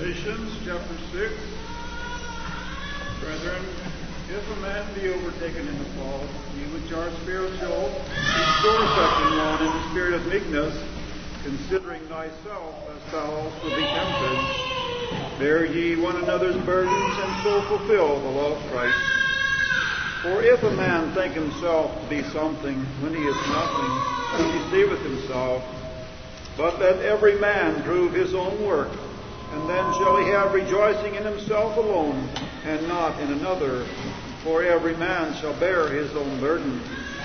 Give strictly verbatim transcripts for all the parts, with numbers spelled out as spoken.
Galatians chapter six. Brethren, if a man be overtaken in the fault, ye which are spiritual, restore such an one in the spirit of meekness, considering thyself, lest thou also be tempted. Bear ye one another's burdens, and so fulfill the law of Christ. For if a man think himself to be something when he is nothing, he deceiveth himself. But let every man prove his own work, and then shall he have rejoicing in himself alone, and not in another. For every man shall bear his own burden.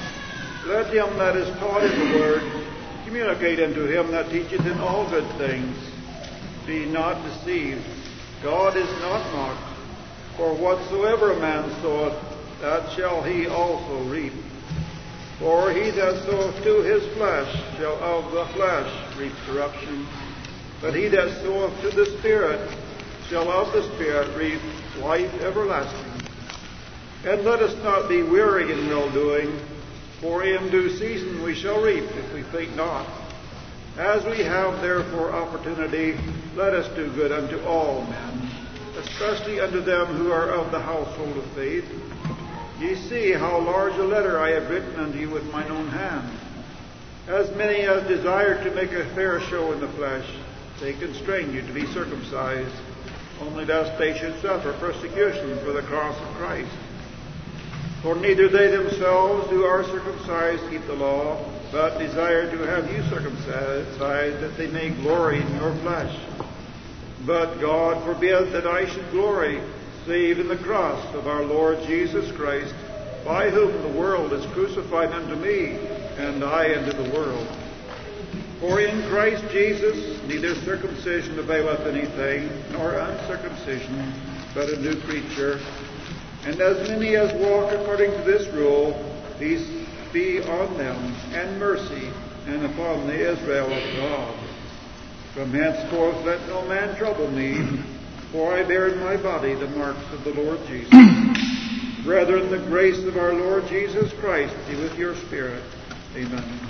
Let him that is taught in the word communicate unto him that teacheth in all good things. Be not deceived. God is not mocked. For whatsoever a man soweth, that shall he also reap. For he that soweth to his flesh shall of the flesh reap corruption. But he that soweth to the Spirit shall of the Spirit reap life everlasting. And let us not be weary in well-doing, for in due season we shall reap if we faint not. As we have therefore opportunity, let us do good unto all men, especially unto them who are of the household of faith. Ye see how large a letter I have written unto you with mine own hand. As many as desire to make a fair show in the flesh, they constrain you to be circumcised, only lest they should suffer persecution for the cross of Christ. For neither they themselves who are circumcised keep the law, but desire to have you circumcised, that they may glory in your flesh. But God forbid that I should glory, save in the cross of our Lord Jesus Christ, by whom the world is crucified unto me, and I unto the world. For in Christ Jesus neither circumcision availeth anything, nor uncircumcision, but a new creature. And as many as walk according to this rule, peace be on them, and mercy, and upon the Israel of God. From henceforth let no man trouble me, for I bear in my body the marks of the Lord Jesus. Brethren, the grace of our Lord Jesus Christ be with your spirit. Amen.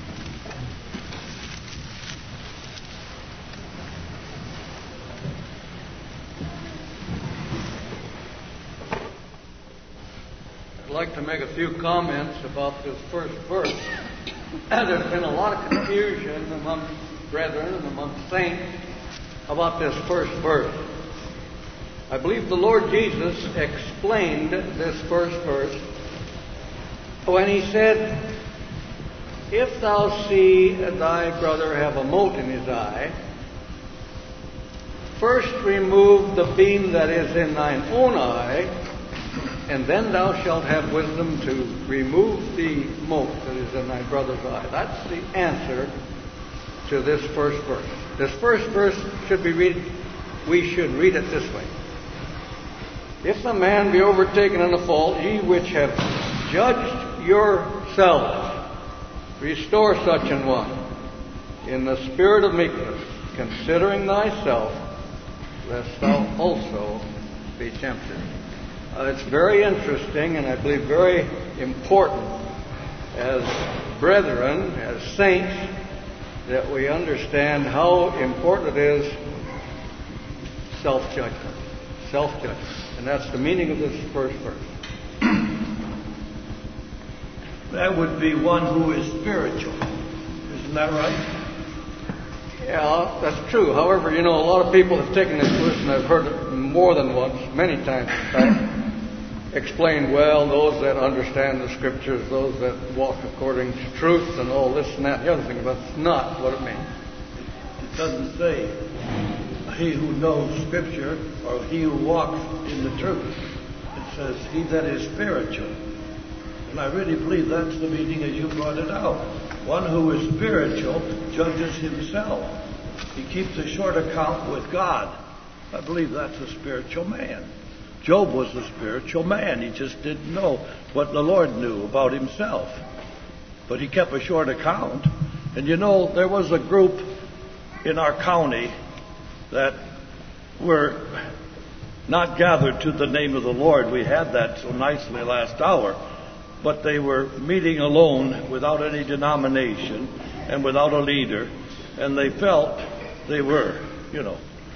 I'd like to make a few comments about this first verse. There's been a lot of confusion among brethren and among saints about this first verse. I believe the Lord Jesus explained this first verse when he said, if thou see thy brother have a mote in his eye, first remove the beam that is in thine own eye, and then thou shalt have wisdom to remove the mote that is in thy brother's eye. That's the answer to this first verse. This first verse should be read, we should read it this way. If a man be overtaken in a fault, ye which have judged yourselves, restore such an one in the spirit of meekness, considering thyself, lest thou also be tempted. Uh, it's very interesting, and I believe very important as brethren, as saints, that we understand how important it is self-judgment. Self-judgment. And that's the meaning of this first verse. That would be one who is spiritual. Isn't that right? Yeah, that's true. However, you know, a lot of people have taken this verse, and I've heard it more than once, many times in fact, explained, well, those that understand the Scriptures, those that walk according to truth, and all this and that and the other thing, but it's not what it means. It doesn't say he who knows Scripture or he who walks in the truth. It says he that is spiritual. And I really believe that's the meaning as you brought it out. One who is spiritual judges himself. He keeps a short account with God. I believe that's a spiritual man. Job was a spiritual man. He just didn't know what the Lord knew about himself. But he kept a short account. And you know, there was a group in our county that were not gathered to the name of the Lord. We had that so nicely last hour. But they were meeting alone without any denomination and without a leader. And they felt they were, you know.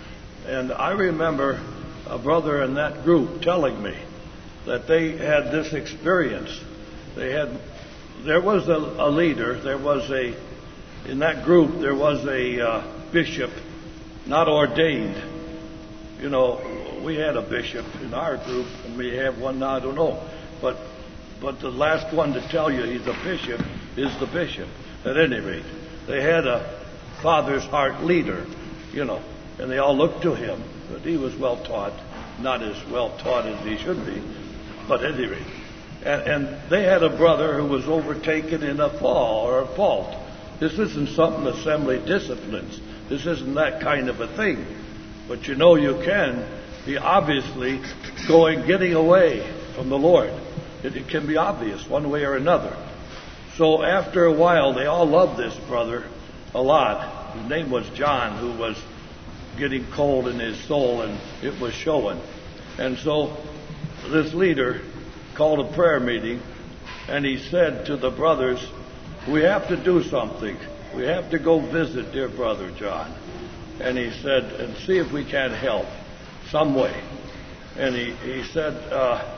And I remember a brother in that group telling me that they had this experience. They had, there was a, a leader, there was a, in that group, there was a uh, bishop, not ordained. You know, we had a bishop in our group, and we have one now, I don't know. But, but the last one to tell you he's a bishop is the bishop, at any rate. They had a father's heart leader, you know, and they all looked to him. But he was well taught, not as well taught as he should be, but at any rate. And, and they had a brother who was overtaken in a fall or a fault. This isn't something assembly disciplines. This isn't that kind of a thing. But you know you can be obviously going, getting away from the Lord. It, it can be obvious one way or another. So after a while, they all loved this brother a lot. His name was John, who was getting cold in his soul, and it was showing. And so this leader called a prayer meeting, and he said to the brothers, we have to do something. We have to go visit dear brother John. And he said, and see if we can help some way. And he, he said, uh,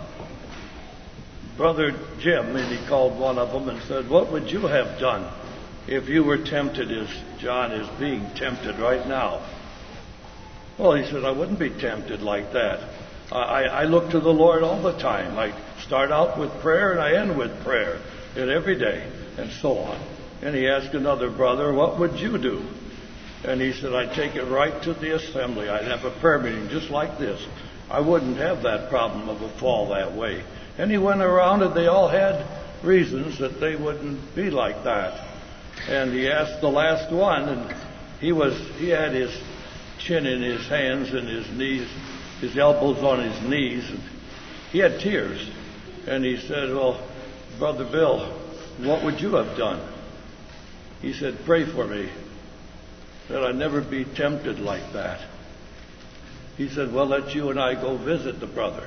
Brother Jim, and he called one of them and said, what would you have done if you were tempted as John is being tempted right now? Well, he said, I wouldn't be tempted like that. I, I look to the Lord all the time. I start out with prayer and I end with prayer, and every day, and so on. And he asked another brother, what would you do? And he said, I'd take it right to the assembly. I'd have a prayer meeting just like this. I wouldn't have that problem of a fall that way. And he went around, and they all had reasons that they wouldn't be like that. And he asked the last one, and he was he had his chin in his hands and his knees, his elbows on his knees, and he had tears. And he said, well, Brother Bill, what would you have done? He said, pray for me that I never be tempted like that. He said, well, let you and I go visit the brother.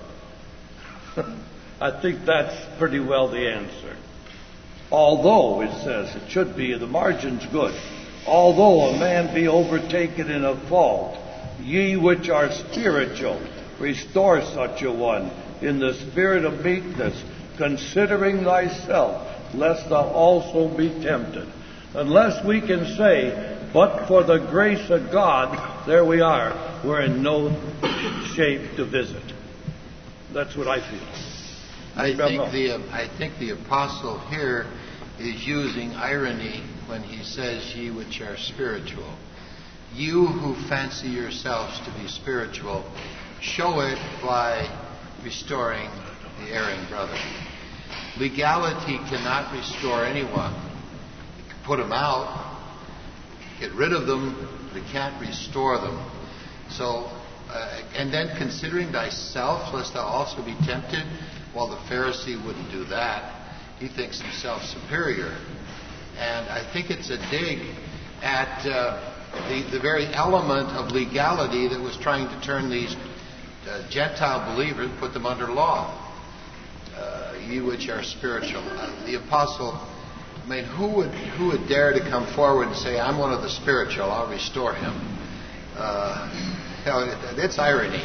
I think that's pretty well the answer. Although, it says, it should be, the margin's good. Although a man be overtaken in a fault, ye which are spiritual, restore such a one in the spirit of meekness, considering thyself, lest thou also be tempted. Unless we can say, but for the grace of God, there we are. We're in no shape to visit. That's what I feel. I think the I think the apostle here is using irony when he says, ye which are spiritual. You who fancy yourselves to be spiritual, show it by restoring the erring brother. Legality cannot restore anyone. You can put them out, get rid of them, but it can't restore them. So, uh, and then considering thyself, lest thou also be tempted. Well, the Pharisee wouldn't do that. He thinks himself superior. And I think it's a dig at uh, the, the very element of legality that was trying to turn these uh, Gentile believers, put them under law. Uh, you which are spiritual. Uh, the apostle, I mean, who would who would dare to come forward and say, I'm one of the spiritual, I'll restore him? Uh, you know, it, it's irony.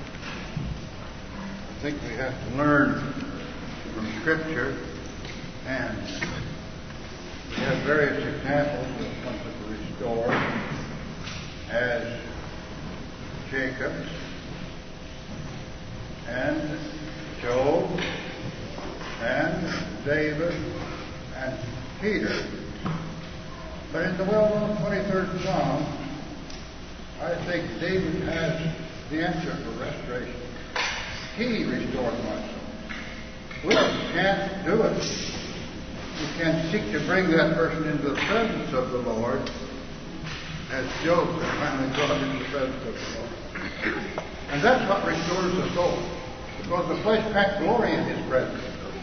I think we have to learn from Scripture, and we have various examples of something to restore, as Jacob and Job and David and Peter. But in the well-known twenty-third Psalm, I think David has the answer for restoration. He restored my soul. We can't do it. We can seek to bring that person into the presence of the Lord, as Job was finally brought into the presence of the Lord. And that's what restores the soul, because the flesh can't glory in his presence.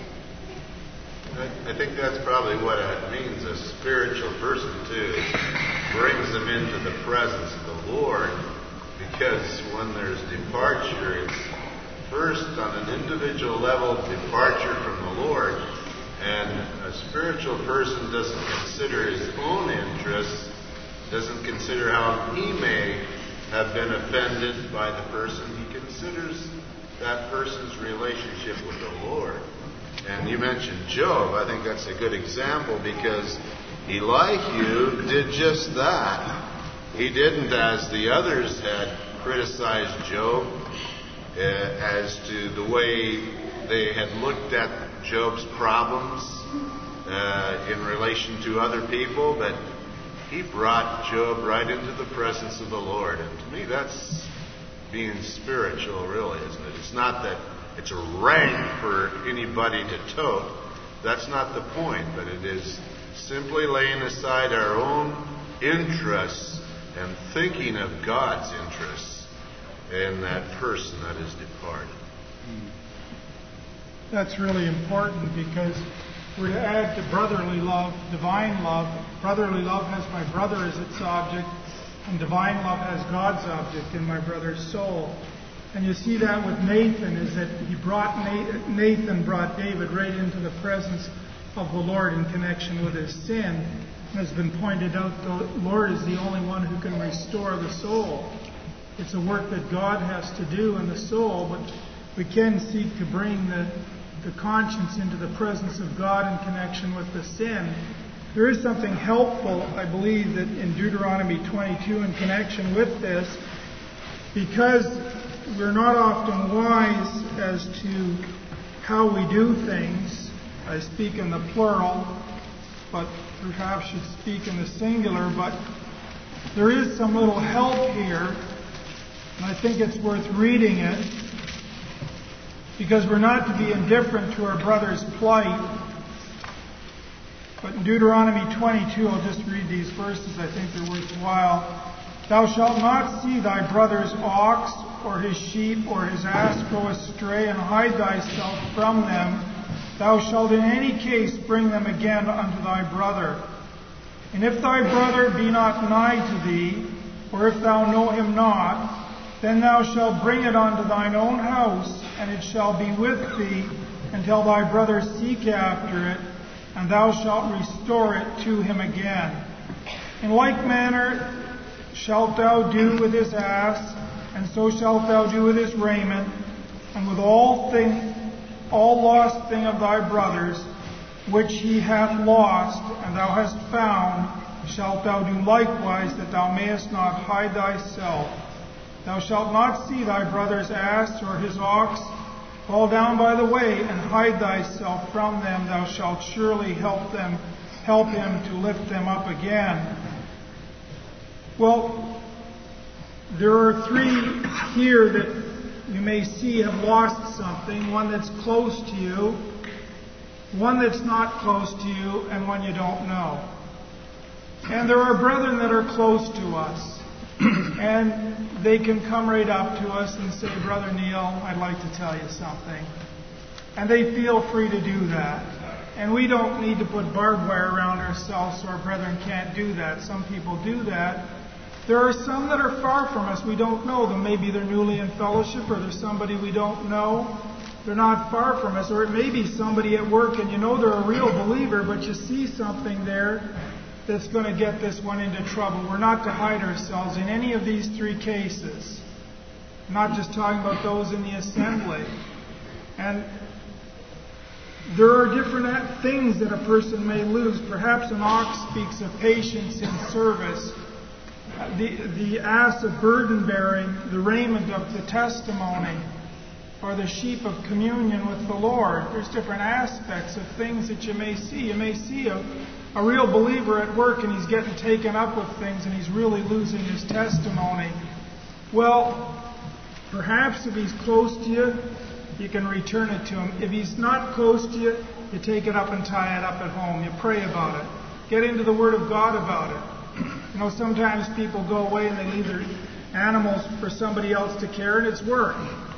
I think that's probably what it means, a spiritual person too. It brings them into the presence of the Lord, because when there's departure, it's first on an individual level departure from the Lord, and a spiritual person doesn't consider his own interests, doesn't consider how he may have been offended by the person, he considers that person's relationship with the Lord. And you mentioned Job. I think that's a good example because Elihu did just that. He didn't, as the others had criticized Job, uh, as to the way they had looked at Job's problems uh, in relation to other people, but he brought Job right into the presence of the Lord. And to me, that's being spiritual, really, isn't it? It's not that it's a rank for anybody to tote. That's not the point, but it is simply laying aside our own interests and thinking of God's interests in that person that is departed. That's really important because we're to add to brotherly love, divine love. Brotherly love has my brother as its object, and divine love has God's object in my brother's soul. And you see that with Nathan, is that he brought Nathan brought David right into the presence of the Lord in connection with his sin. It has been pointed out, the Lord is the only one who can restore the soul. It's a work that God has to do in the soul, but we can seek to bring the, the conscience into the presence of God in connection with the sin. There is something helpful, I believe, that in Deuteronomy twenty-two in connection with this, because we're not often wise as to how we do things. I speak in the plural, but perhaps should speak in the singular, but there is some little help here, and I think it's worth reading it, because we're not to be indifferent to our brother's plight. But in Deuteronomy twenty-two, I'll just read these verses, I think they're worthwhile. Thou shalt not see thy brother's ox, or his sheep, or his ass go astray, and hide thyself from them. Thou shalt in any case bring them again unto thy brother. And if thy brother be not nigh to thee, or if thou know him not, then thou shalt bring it unto thine own house, and it shall be with thee until thy brother seek after it, and thou shalt restore it to him again. In like manner shalt thou do with his ass, and so shalt thou do with his raiment, and with all thing, all lost thing of thy brother's, which he hath lost, and thou hast found, shalt thou do likewise, that thou mayest not hide thyself. Thou shalt not see thy brother's ass or his ox fall down by the way, and hide thyself from them. Thou shalt surely help them, help him to lift them up again. Well, there are three here that you may see have lost something. One that's close to you, one that's not close to you, and one you don't know. And there are brethren that are close to us. And they can come right up to us and say, Brother Neil, I'd like to tell you something. And they feel free to do that. And we don't need to put barbed wire around ourselves so our brethren can't do that. Some people do that. There are some that are far from us. We don't know them. Maybe they're newly in fellowship, or there's somebody we don't know. They're not far from us. Or it may be somebody at work and you know they're a real believer, but you see something there that's going to get this one into trouble. We're not to hide ourselves in any of these three cases. I'm not just talking about those in the assembly. And there are different things that a person may lose. Perhaps an ox speaks of patience in service. The, the ass of burden bearing, the raiment of the testimony, or the sheep of communion with the Lord. There's different aspects of things that you may see. You may see a, a real believer at work and he's getting taken up with things and he's really losing his testimony. Well, perhaps if he's close to you, you can return it to him. If he's not close to you, you take it up and tie it up at home. You pray about it. Get into the Word of God about it. You know, sometimes people go away and they leave their animals for somebody else to care, and it's work.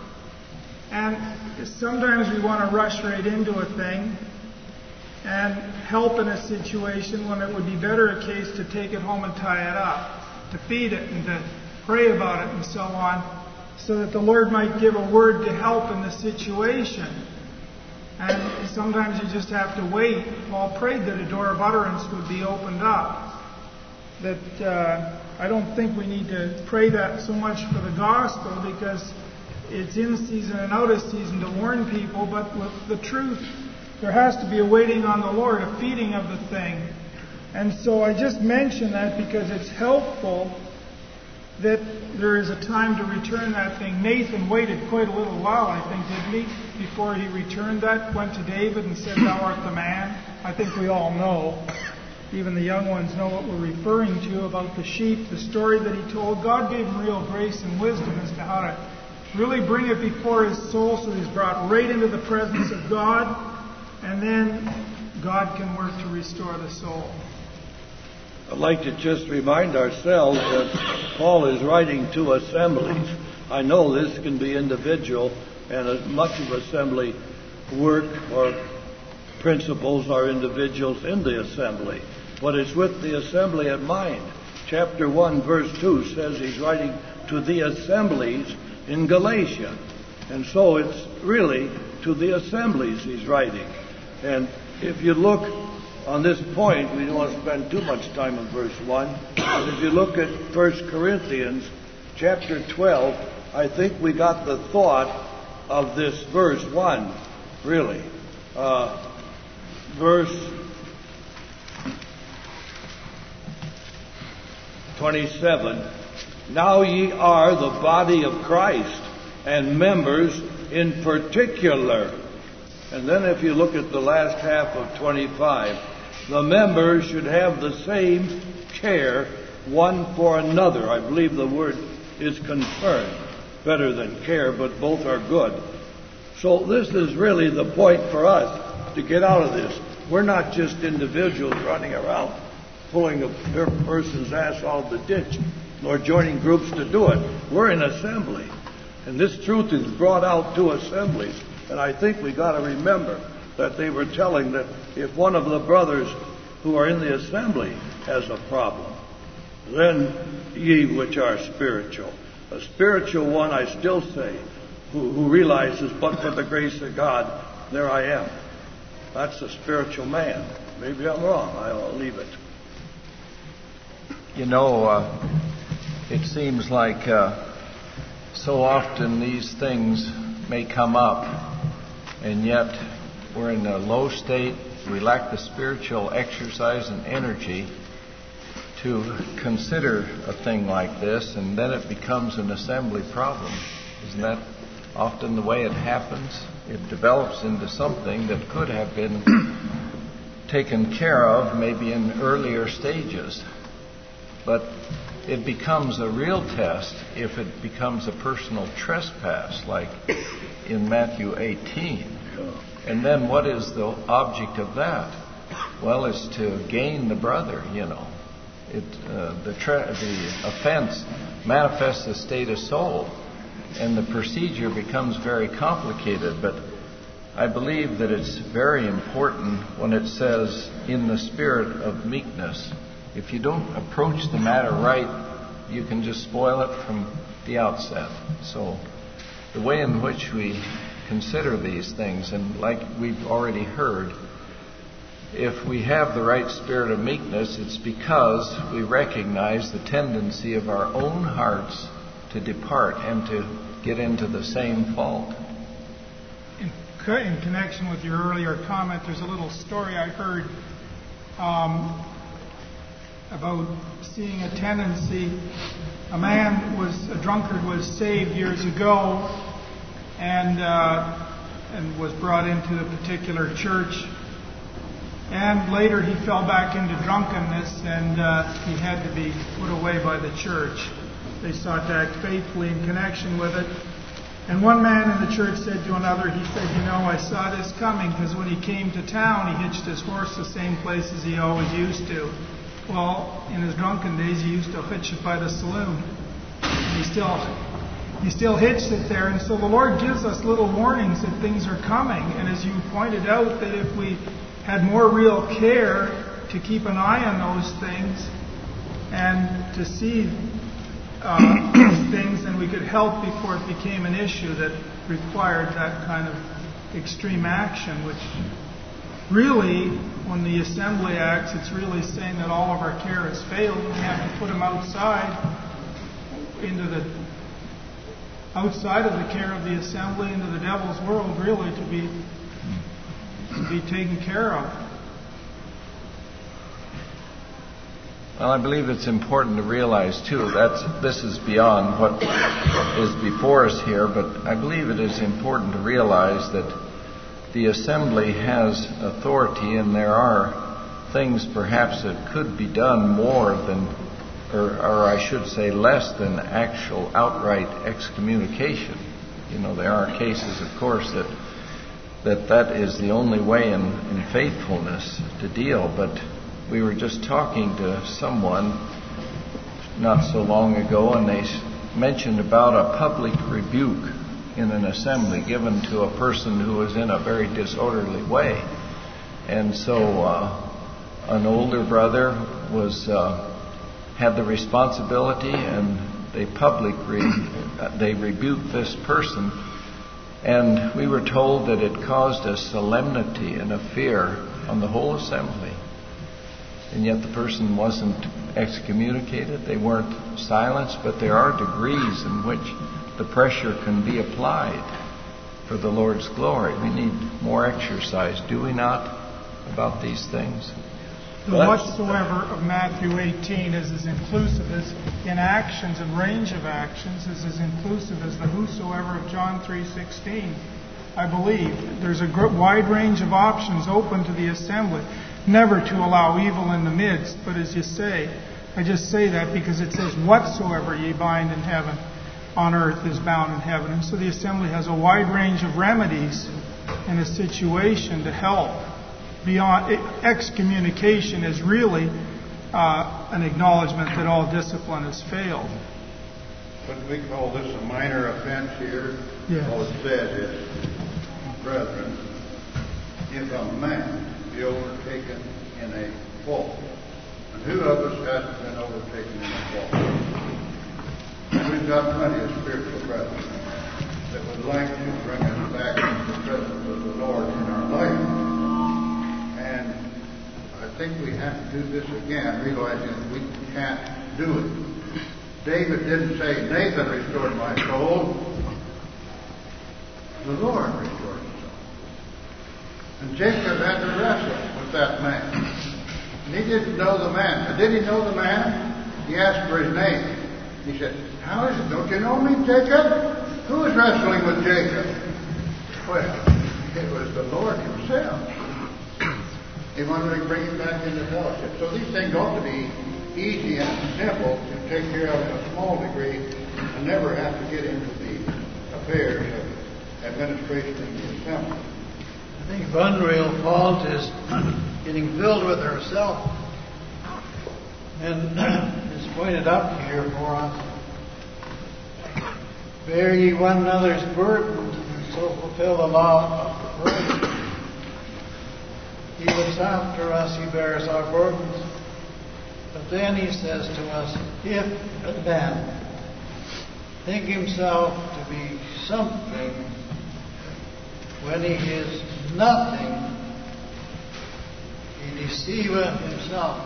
And sometimes we want to rush right into a thing and help in a situation when it would be better a case to take it home and tie it up, to feed it and to pray about it and so on, so that the Lord might give a word to help in the situation. And sometimes you just have to wait. Paul prayed that a door of utterance would be opened up, that uh, I don't think we need to pray that so much for the gospel, because it's in season and out of season to warn people. But with the truth, there has to be a waiting on the Lord, a feeding of the thing. And so I just mention that because it's helpful that there is a time to return that thing. Nathan waited quite a little while, I think, didn't he, before he returned that, went to David and said, "Thou art the man." I think we all know. Even the young ones know what we're referring to about the sheep, the story that he told. God gave him real grace and wisdom as to how to really bring it before his soul, so he's brought right into the presence of God, and then God can work to restore the soul. I'd like to just remind ourselves that Paul is writing to assemblies. I know this can be individual, and as much of assembly work or principles are individuals in the assembly. But it's with the assembly in mind. Chapter one, verse two says he's writing to the assemblies in Galatia. And so it's really to the assemblies he's writing. And if you look on this point, we don't want to spend too much time on verse one. But if you look at First Corinthians chapter twelve, I think we got the thought of this verse one, really. Uh, verse twenty-seven. Now ye are the body of Christ, and members in particular. And then if you look at the last half of twenty-five, the members should have the same care one for another. I believe the word is concern, better than care, but both are good. So this is really the point for us to get out of this. We're not just individuals running around pulling a person's ass out of the ditch, nor joining groups to do it. We're in assembly. And this truth is brought out to assemblies. And I think we got to remember that they were telling that if one of the brothers who are in the assembly has a problem, then ye which are spiritual. A spiritual one, I still say, who, who realizes, but for the grace of God, there I am. That's a spiritual man. Maybe I'm wrong. I'll leave it. You know, uh, it seems like uh, so often these things may come up, and yet we're in a low state. We lack the spiritual exercise and energy to consider a thing like this, and then it becomes an assembly problem. Isn't that often the way it happens? It develops into something that could have been taken care of maybe in earlier stages. But it becomes a real test if it becomes a personal trespass, like in Matthew eighteen. And then what is the object of that? Well, it's to gain the brother, you know. It, uh, the, tra- the offense manifests the state of soul, and the procedure becomes very complicated. But I believe that it's very important when it says, in the spirit of meekness. If you don't approach the matter right, you can just spoil it from the outset. So the way in which we consider these things, and like we've already heard, if we have the right spirit of meekness, it's because we recognize the tendency of our own hearts to depart and to get into the same fault. In, in connection with your earlier comment, there's a little story I heard um, about seeing a tendency. A man was, a drunkard was saved years ago and uh, and was brought into a particular church. And later he fell back into drunkenness, and uh, he had to be put away by the church. They sought to act faithfully in connection with it. And one man in the church said to another, he said, you know, I saw this coming, because when he came to town, he hitched his horse the same place as he always used to. Well, in his drunken days, he used to hitch it by the saloon. And he still, he still hitched it there. And so the Lord gives us little warnings that things are coming. And as you pointed out, that if we had more real care to keep an eye on those things and to see uh, these things, then we could help before it became an issue that required that kind of extreme action, which really, when the assembly acts, it's really saying that all of our care has failed. We have to put them outside, into the outside of the care of the assembly, into the devil's world, really, to be to be taken care of. Well, I believe it's important to realize, too, that this is beyond what is before us here, but I believe it is important to realize that the assembly has authority, and there are things perhaps that could be done more than, or, or I should say less than actual outright excommunication. You know, there are cases, of course, that that that is the only way in, in faithfulness to deal, but we were just talking to someone not so long ago, and they mentioned about a public rebuke in an assembly given to a person who was in a very disorderly way. And so uh, an older brother was uh, had the responsibility, and they public re- they rebuked this person, and we were told that it caused a solemnity and a fear on the whole assembly. And yet the person wasn't excommunicated. They weren't silenced, but there are degrees in which the pressure can be applied for the Lord's glory. We need more exercise, do we not, about these things? The whatsoever of Matthew eighteen is as inclusive as in actions and range of actions is as inclusive as the whosoever of John three sixteen. I believe there's a wide range of options open to the assembly. Never to allow evil in the midst, but as you say, I just say that because it says, whatsoever ye bind in heaven, on earth is bound in heaven. And so the assembly has a wide range of remedies in a situation to help. Beyond excommunication is really uh, an acknowledgement that all discipline has failed. But we call this a minor offense here. Yes. All it says is, brethren, if a man be overtaken in a fault. And who of us hasn't been overtaken in a fault? And we've got plenty of spiritual brethren that would like to bring us back into the presence of the Lord in our life. And I think we have to do this again, realizing that we can't do it. David didn't say, Nathan restored my soul. The Lord restored his soul. And Jacob had to wrestle with that man. And he didn't know the man. And did he know the man? He asked for his name. He said, how is it? Don't you know me, Jacob? Who is wrestling with Jacob? Well, it was the Lord himself. He wanted to bring him back into fellowship. So these things ought to be easy and simple to take care of in a small degree and never have to get into the affairs of administration of the assembly. I think one real fault is getting filled with herself. And it's pointed up here for us. Bear ye one another's burdens, and so fulfill the law of Christ. He looks after us, he bears our burdens. But then he says to us, if a man think himself to be something when he is nothing, he deceiveth himself.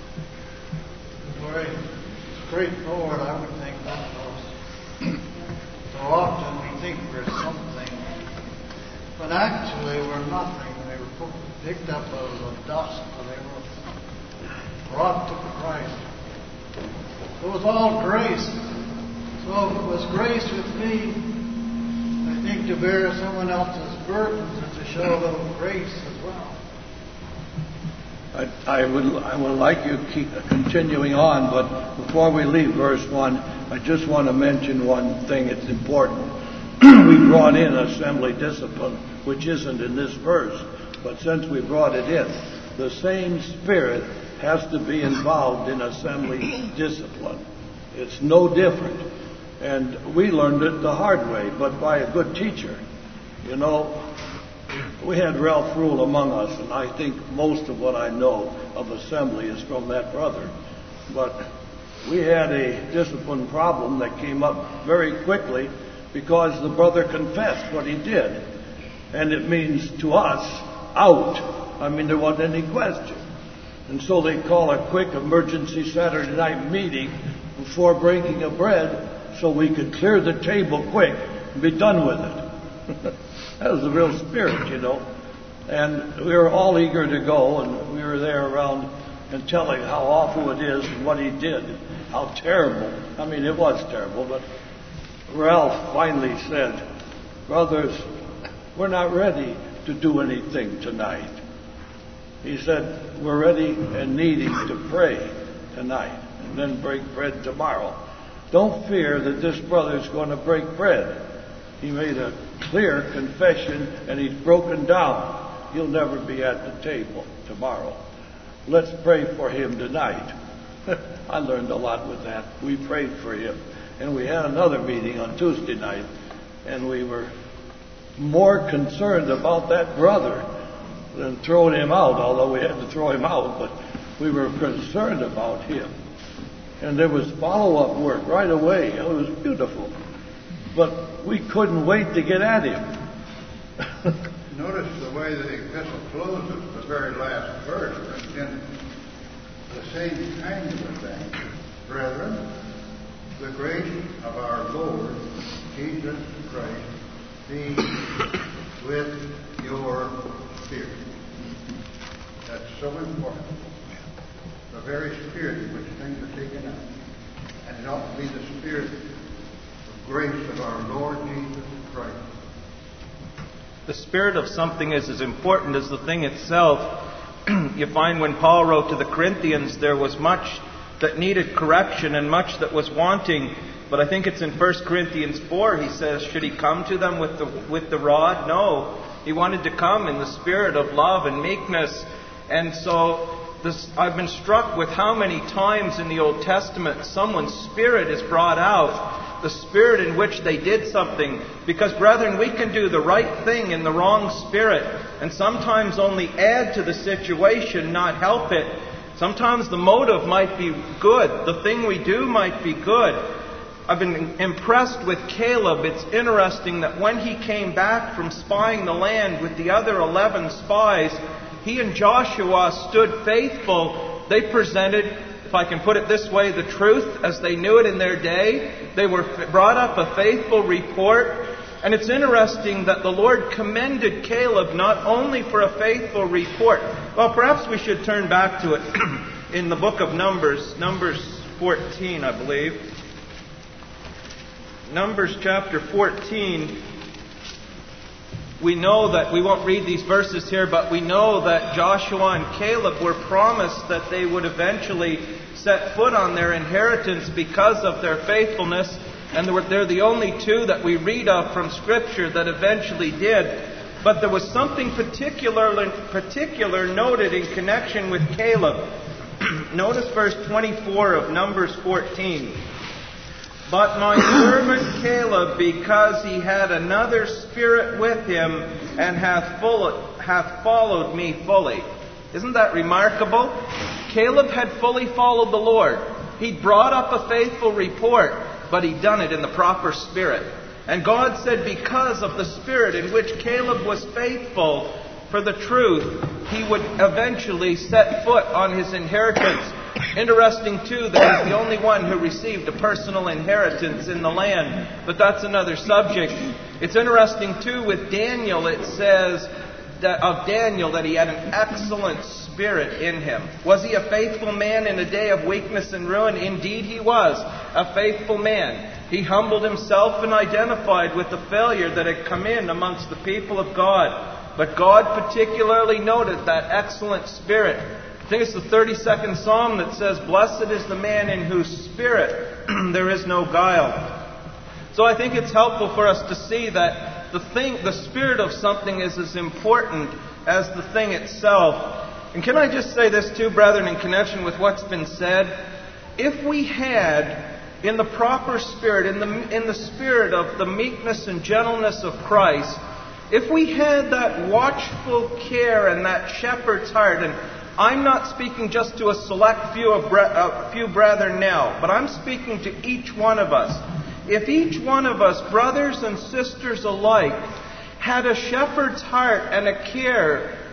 Very straightforward, I would think that was. So often we think we're something, but actually we're nothing. They were picked up out of the dust, and they were brought to Christ. It was all grace. So if it was grace with me, I think to bear someone else's burdens is to show a little grace as well. I, I would I would like you to keep continuing on, but before we leave verse one, I just want to mention one thing. It's important. We brought in assembly discipline, which isn't in this verse, but since we brought it in, the same spirit has to be involved in assembly discipline. It's no different. And we learned it the hard way, but by a good teacher. You know, we had Ralph Rule among us, and I think most of what I know of assembly is from that brother. But we had a discipline problem that came up very quickly because the brother confessed what he did. And it means to us, out I mean, there wasn't any question. And so they call a quick emergency Saturday night meeting before breaking of bread so we could clear the table quick and be done with it. That was the real spirit, you know. And we were all eager to go, and we were there around and telling how awful it is and what he did, how terrible. I mean, it was terrible, but Ralph finally said, brothers, we're not ready to do anything tonight. He said, we're ready and needing to pray tonight and then break bread tomorrow. Don't fear that this brother's going to break bread. He made a clear confession and he's broken down. He'll never be at the table tomorrow. Let's pray for him tonight. I learned a lot with that. We prayed for him. And we had another meeting on Tuesday night, and we were more concerned about that brother than throwing him out, although we had to throw him out, but we were concerned about him. And there was follow-up work right away. It was beautiful. But we couldn't wait to get at him. Notice the way the epistle closes, the very last verse, in the same kind of a thing. Brethren, the grace of our Lord Jesus Christ be with your spirit. That's so important. The very spirit in which things are taken out. And it ought to be the spirit of grace of our Lord Jesus Christ. The spirit of something is as important as the thing itself. You find when Paul wrote to the Corinthians, there was much that needed correction and much that was wanting. But I think it's in First Corinthians four, he says, should he come to them with the, with the rod? No. He wanted to come in the spirit of love and meekness. And so this, I've been struck with how many times in the Old Testament someone's spirit is brought out. The spirit in which they did something. Because, brethren, we can do the right thing in the wrong spirit. And sometimes only add to the situation, not help it. Sometimes the motive might be good. The thing we do might be good. I've been impressed with Caleb. It's interesting that when he came back from spying the land with the other eleven spies, he and Joshua stood faithful. They presented, if I can put it this way, the truth as they knew it in their day. They were brought up a faithful report. And it's interesting that the Lord commended Caleb not only for a faithful report. Well, perhaps we should turn back to it in the book of Numbers, Numbers fourteen, I believe. Numbers chapter fourteen. We know that, we won't read these verses here, but we know that Joshua and Caleb were promised that they would eventually set foot on their inheritance because of their faithfulness. And they're the only two that we read of from Scripture that eventually did. But there was something particular, particular noted in connection with Caleb. Notice verse twenty-four of Numbers fourteen. But my servant Caleb, because he had another spirit with him, and hath, full, hath followed me fully. Isn't that remarkable? Caleb had fully followed the Lord. He'd brought up a faithful report, but he'd done it in the proper spirit. And God said because of the spirit in which Caleb was faithful for the truth, he would eventually set foot on his inheritance. Interesting, too, that he's the only one who received a personal inheritance in the land. But that's another subject. It's interesting, too, with Daniel, it says that of Daniel that he had an excellent spirit in him. Was he a faithful man in a day of weakness and ruin? Indeed he was a faithful man. He humbled himself and identified with the failure that had come in amongst the people of God. But God particularly noted that excellent spirit. I think it's the thirty-second Psalm that says, blessed is the man in whose spirit there is no guile. So I think it's helpful for us to see that the thing, the spirit of something is as important as the thing itself. And can I just say this too, brethren, in connection with what's been said? If we had, in the proper spirit, in the, in the spirit of the meekness and gentleness of Christ, if we had that watchful care and that shepherd's heart, and I'm not speaking just to a select few of bre- a few brethren now, but I'm speaking to each one of us. If each one of us, brothers and sisters alike, had a shepherd's heart and a care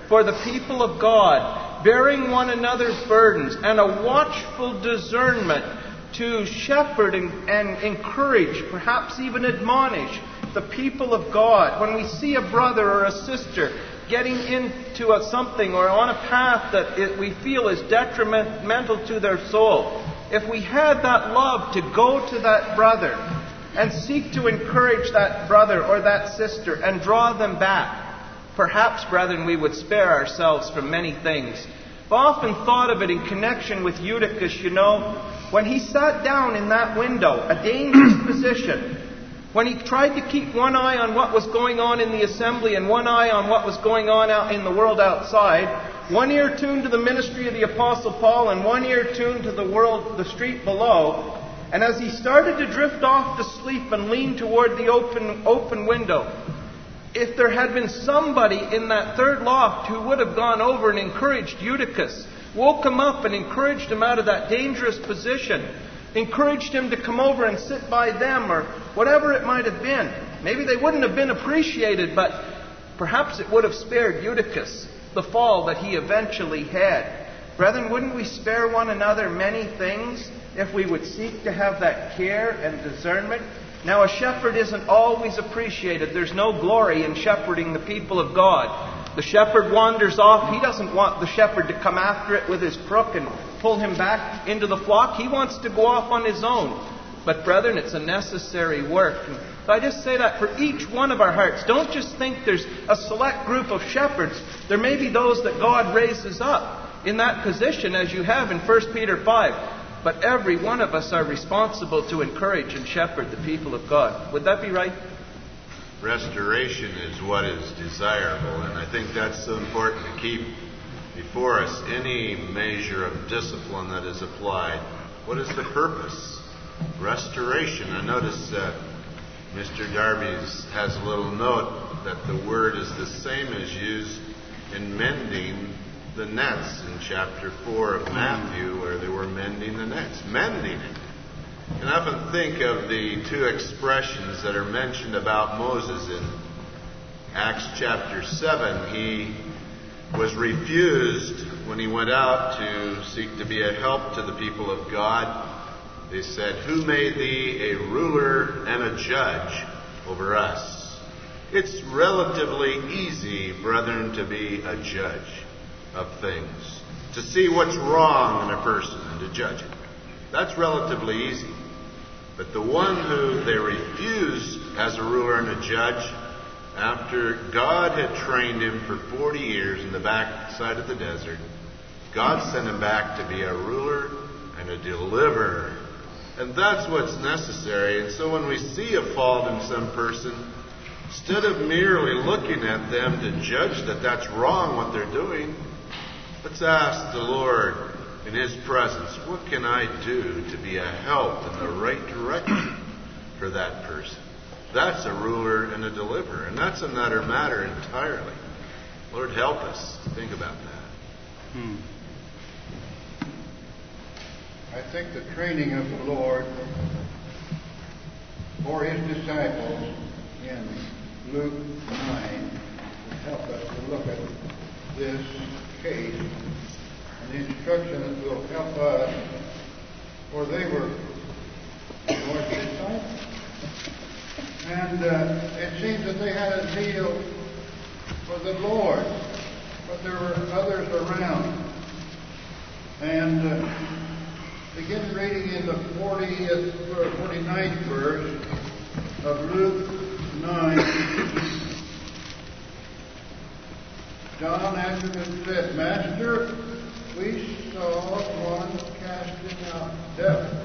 for the people of God, bearing one another's burdens, and a watchful discernment to shepherd and, and encourage, perhaps even admonish the people of God. When we see a brother or a sister getting into a something or on a path that it, we feel is detrimental to their soul, if we had that love to go to that brother and seek to encourage that brother or that sister and draw them back, perhaps, brethren, we would spare ourselves from many things. I've often thought of it in connection with Eutychus, you know, when he sat down in that window, a dangerous position, when he tried to keep one eye on what was going on in the assembly and one eye on what was going on out in the world outside, one ear tuned to the ministry of the Apostle Paul and one ear tuned to the world, the street below. And as he started to drift off to sleep and lean toward the open, open window, if there had been somebody in that third loft who would have gone over and encouraged Eutychus, woke him up and encouraged him out of that dangerous position, encouraged him to come over and sit by them or whatever it might have been. Maybe they wouldn't have been appreciated, but perhaps it would have spared Eutychus the fall that he eventually had. Brethren, wouldn't we spare one another many things if we would seek to have that care and discernment? Now, a shepherd isn't always appreciated. There's no glory in shepherding the people of God. The shepherd wanders off. He doesn't want the shepherd to come after it with his crook and pull him back into the flock. He wants to go off on his own. But brethren, it's a necessary work. And so I just say that for each one of our hearts. Don't just think there's a select group of shepherds. There may be those that God raises up in that position, as you have in First Peter five. But every one of us are responsible to encourage and shepherd the people of God. Would that be right? Restoration is what is desirable, and I think that's so important to keep before us. Any measure of discipline that is applied, what is the purpose? Restoration. I notice uh, Mister Darby's has a little note that the word is the same as used in mending the nets in chapter four of Matthew, where they were mending the nets. Mending it. And I often think of the two expressions that are mentioned about Moses in Acts chapter seven. He was refused when he went out to seek to be a help to the people of God. They said, "Who made thee a ruler and a judge over us?" It's relatively easy, brethren, to be a judge of things, to see what's wrong in a person and to judge it. That's relatively easy. But the one who they refused as a ruler and a judge, after God had trained him for forty years in the backside of the desert, God sent him back to be a ruler and a deliverer. And that's what's necessary. And so when we see a fault in some person, instead of merely looking at them to judge that that's wrong what they're doing, let's ask the Lord in His presence, what can I do to be a help in the right direction for that person? That's a ruler and a deliverer. And that's another matter entirely. Lord, help us to think about that. Hmm. I think the training of the Lord for His disciples in Luke nine will help us to look at this case and the instruction that will help us, for they were the Lord's disciples. And uh, it seems that they had a zeal for the Lord, but there were others around. And uh, begin reading in the fortieth or forty-ninth verse of Luke nine. John answered and said, "Master, we saw one casting out devils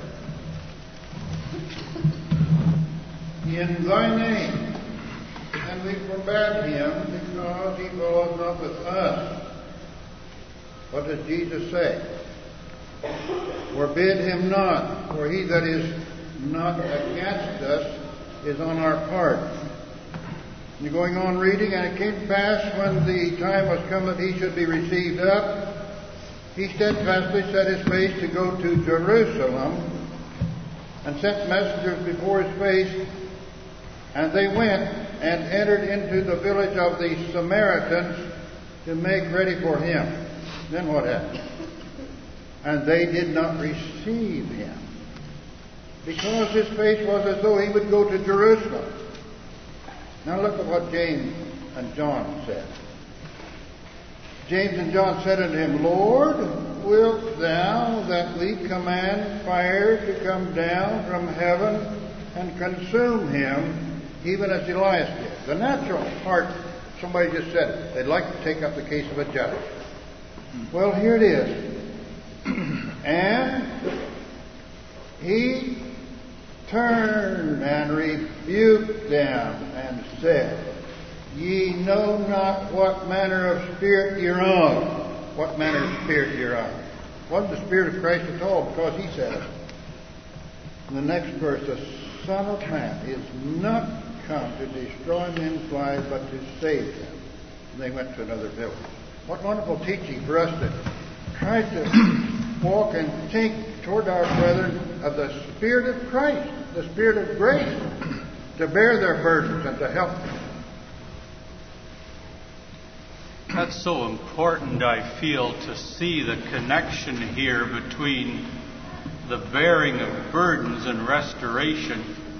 in thy name, and we forbade him because he followed not with us." What does Jesus say? "Forbid him not, for he that is not against us is on our part." And going on reading, "And it came to pass when the time was come that he should be received up, he steadfastly set his face to go to Jerusalem, and sent messengers before his face. And they went and entered into the village of the Samaritans, to make ready for him. Then what happened? And they did not receive him, because his face was as though he would go to Jerusalem. Now look at what James and John said. James and John said unto him, Lord, wilt thou that we command fire to come down from heaven and consume him, even as Elias did? The natural heart, somebody just said, they'd like to take up the case of a judge. Well, here it is. And he turned and rebuked them and said, Ye know not what manner of spirit you're on. What manner of spirit you're on. It wasn't the Spirit of Christ at all, because he said it. In the next verse, the Son of Man is not come to destroy men's lives, but to save them. And they went to another village. What wonderful teaching for us to try to walk and think toward our brethren of the Spirit of Christ, the Spirit of grace, to bear their burdens and to help them. That's so important, I feel, to see the connection here between the bearing of burdens and restoration.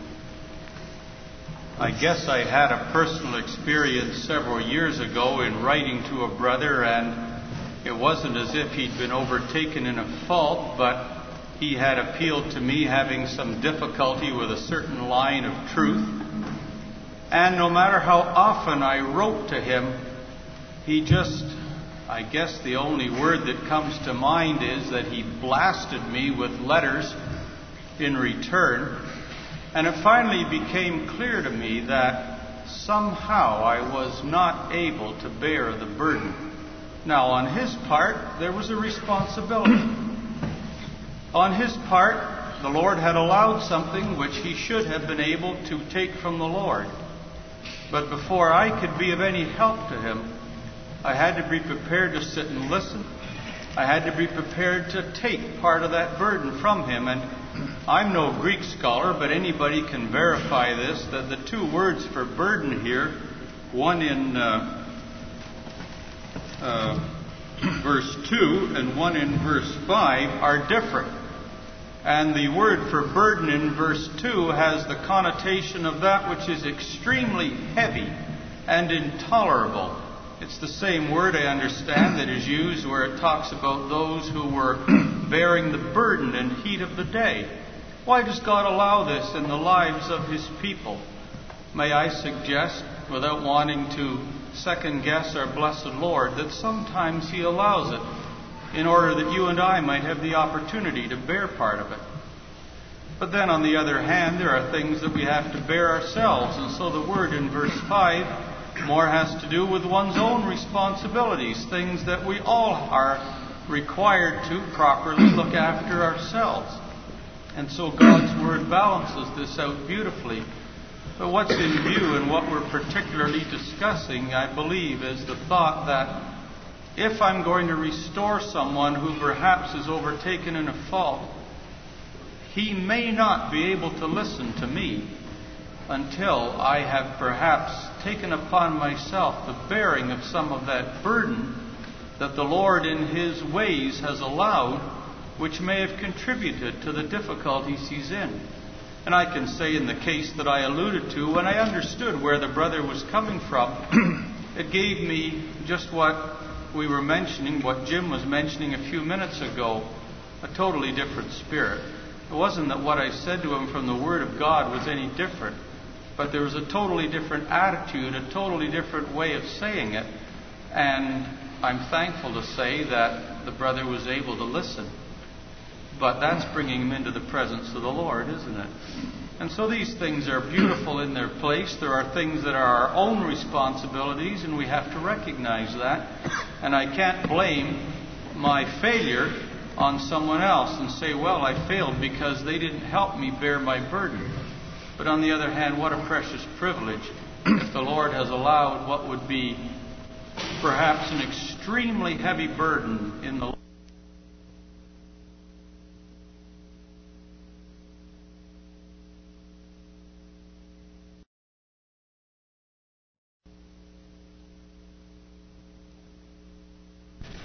I guess I had a personal experience several years ago in writing to a brother, and it wasn't as if he'd been overtaken in a fault, but he had appealed to me having some difficulty with a certain line of truth. And no matter how often I wrote to him, he just, I guess the only word that comes to mind is that he blasted me with letters in return. And it finally became clear to me that somehow I was not able to bear the burden. Now, on his part, there was a responsibility. On his part, the Lord had allowed something which he should have been able to take from the Lord. But before I could be of any help to him, I had to be prepared to sit and listen. I had to be prepared to take part of that burden from him. And I'm no Greek scholar, but anybody can verify this, that the two words for burden here, one in uh, uh, verse two and one in verse five, are different. And the word for burden in verse two has the connotation of that which is extremely heavy and intolerable. It's the same word, I understand, that is used where it talks about those who were bearing the burden and heat of the day. Why does God allow this in the lives of his people? May I suggest, without wanting to second guess our blessed Lord, that sometimes he allows it in order that you and I might have the opportunity to bear part of it. But then on the other hand, there are things that we have to bear ourselves. And so the word in verse five more has to do with one's own responsibilities, things that we all are required to properly look after ourselves. And so God's Word balances this out beautifully. But what's in view and what we're particularly discussing, I believe, is the thought that if I'm going to restore someone who perhaps is overtaken in a fault, he may not be able to listen to me until I have perhaps taken upon myself the bearing of some of that burden that the Lord in his ways has allowed, which may have contributed to the difficulties he's in. And I can say in the case that I alluded to, when I understood where the brother was coming from, it gave me just what we were mentioning, what Jim was mentioning a few minutes ago, a totally different spirit. It wasn't that what I said to him from the Word of God was any different, but there was a totally different attitude, a totally different way of saying it. And I'm thankful to say that the brother was able to listen. But that's bringing him into the presence of the Lord, isn't it? And so these things are beautiful in their place. There are things that are our own responsibilities, and we have to recognize that. And I can't blame my failure on someone else and say, well, I failed because they didn't help me bear my burden. But on the other hand, what a precious privilege if the Lord has allowed what would be perhaps an extremely heavy burden in the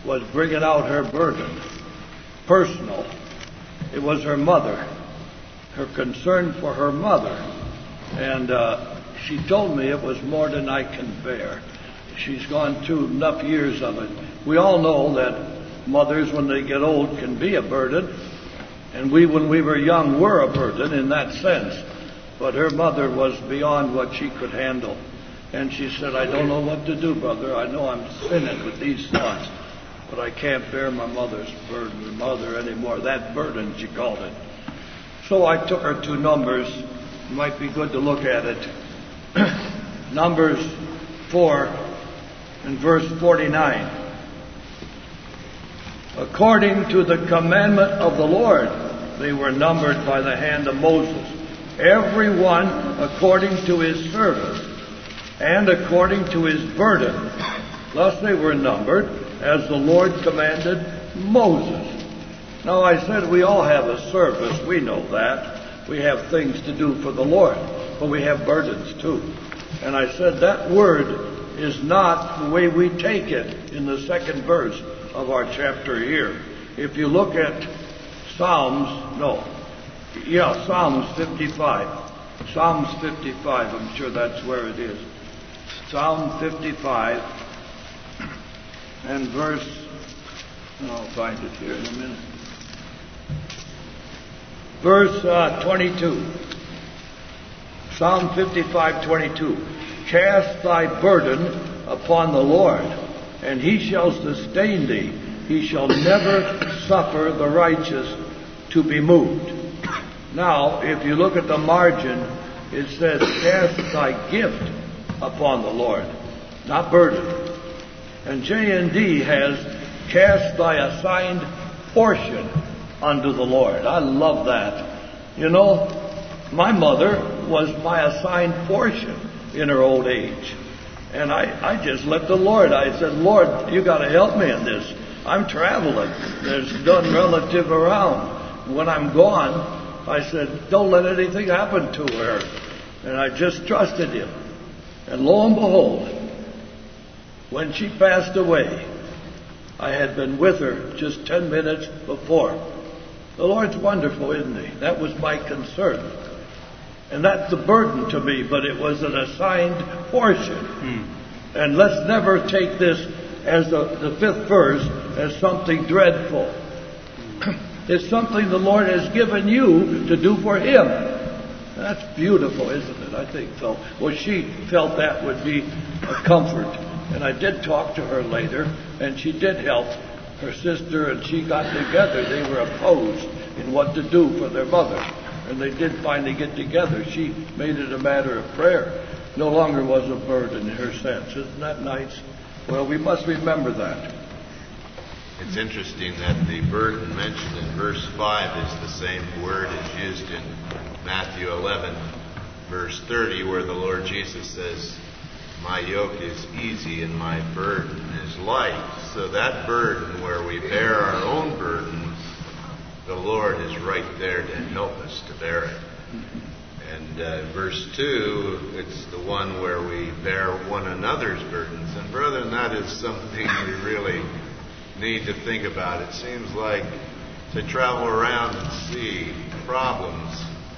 was bringing out her burden. Personal. It was her mother. Her concern for her mother. And uh, she told me it was more than I can bear. She's gone through enough years of it. We all know that mothers, when they get old, can be a burden. And we, when we were young, were a burden in that sense. But her mother was beyond what she could handle. And she said, I don't know what to do, brother. I know I'm sinning with these thoughts. But I can't bear my mother's burden, mother anymore. That burden, she called it. So I took her to Numbers. It might be good to look at it. Numbers four and verse forty-nine. According to the commandment of the Lord, they were numbered by the hand of Moses. Every one according to his service and according to his burden. Thus they were numbered as the Lord commanded Moses. Now I said we all have a service. We know that. We have things to do for the Lord. But we have burdens too. And I said that word is not the way we take it in the second verse of our chapter here. If you look at Psalms, no, yeah, Psalms fifty-five. Psalms fifty-five, I'm sure that's where it is. Psalm fifty-five and verse, I'll find it here in a minute. Verse uh, twenty-two. Psalm fifty-five, twenty-two. Cast thy burden upon the Lord, and he shall sustain thee. He shall never suffer the righteous to be moved. Now, if you look at the margin, it says, cast thy gift upon the Lord, not burden. And J and D has, cast thy assigned portion unto the Lord. I love that. You know, my mother was my assigned portion in her old age. And I, I just let the Lord, I said, Lord, you got to help me in this. I'm traveling. There's none relative around. When I'm gone, I said, don't let anything happen to her. And I just trusted him. And lo and behold, when she passed away, I had been with her just ten minutes before. The Lord's wonderful, isn't he? That was my concern. And that's a burden to me, but it was an assigned portion. Hmm. And let's never take this as the, the fifth verse as something dreadful. It's something the Lord has given you to do for him. That's beautiful, isn't it? I think so. Well, she felt that would be a comfort. And I did talk to her later, and she did help her sister, and she got together. They were opposed in what to do for their mother. And they did finally get together. She made it a matter of prayer. No longer was a burden in her sense. Isn't that nice? Well, we must remember that. It's interesting that the burden mentioned in verse five is the same word as used in Matthew eleven, verse thirty, where the Lord Jesus says, my yoke is easy and my burden is light. So that burden where we bear our own burdens, the Lord is right there to help us to bear it. And uh, verse two, it's the one where we bear one another's burdens. And brethren, that is something we really need to think about. It seems like to travel around and see problems,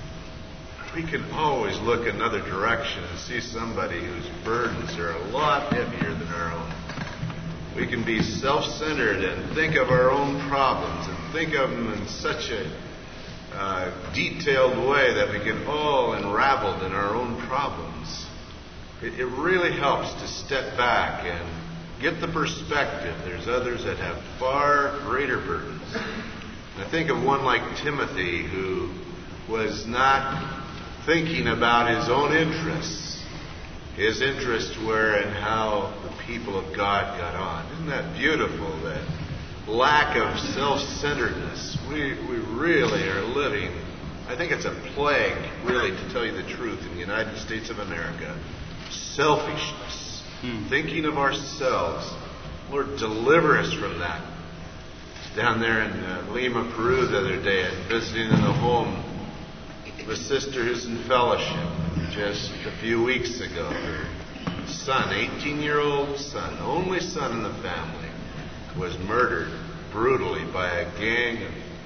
we can always look another direction and see somebody whose burdens are a lot heavier than our own. We can be self-centered and think of our own problems and think of them in such a uh, detailed way that we get all unraveled in our own problems. It, it really helps to step back and get the perspective. There's others that have far greater burdens. And I think of one like Timothy, who was not thinking about his own interests. His interests were in how the people of God got on. Isn't that beautiful? That lack of self-centeredness. We, we really are living, I think it's a plague, really, to tell you the truth, in the United States of America. Selfishness. Hmm. Thinking of ourselves. Lord, deliver us from that. Down there in uh, Lima, Peru the other day, and visiting in the home of a sister who's in fellowship just a few weeks ago. Her son, eighteen-year-old son, only son in the family, was murdered brutally by a gang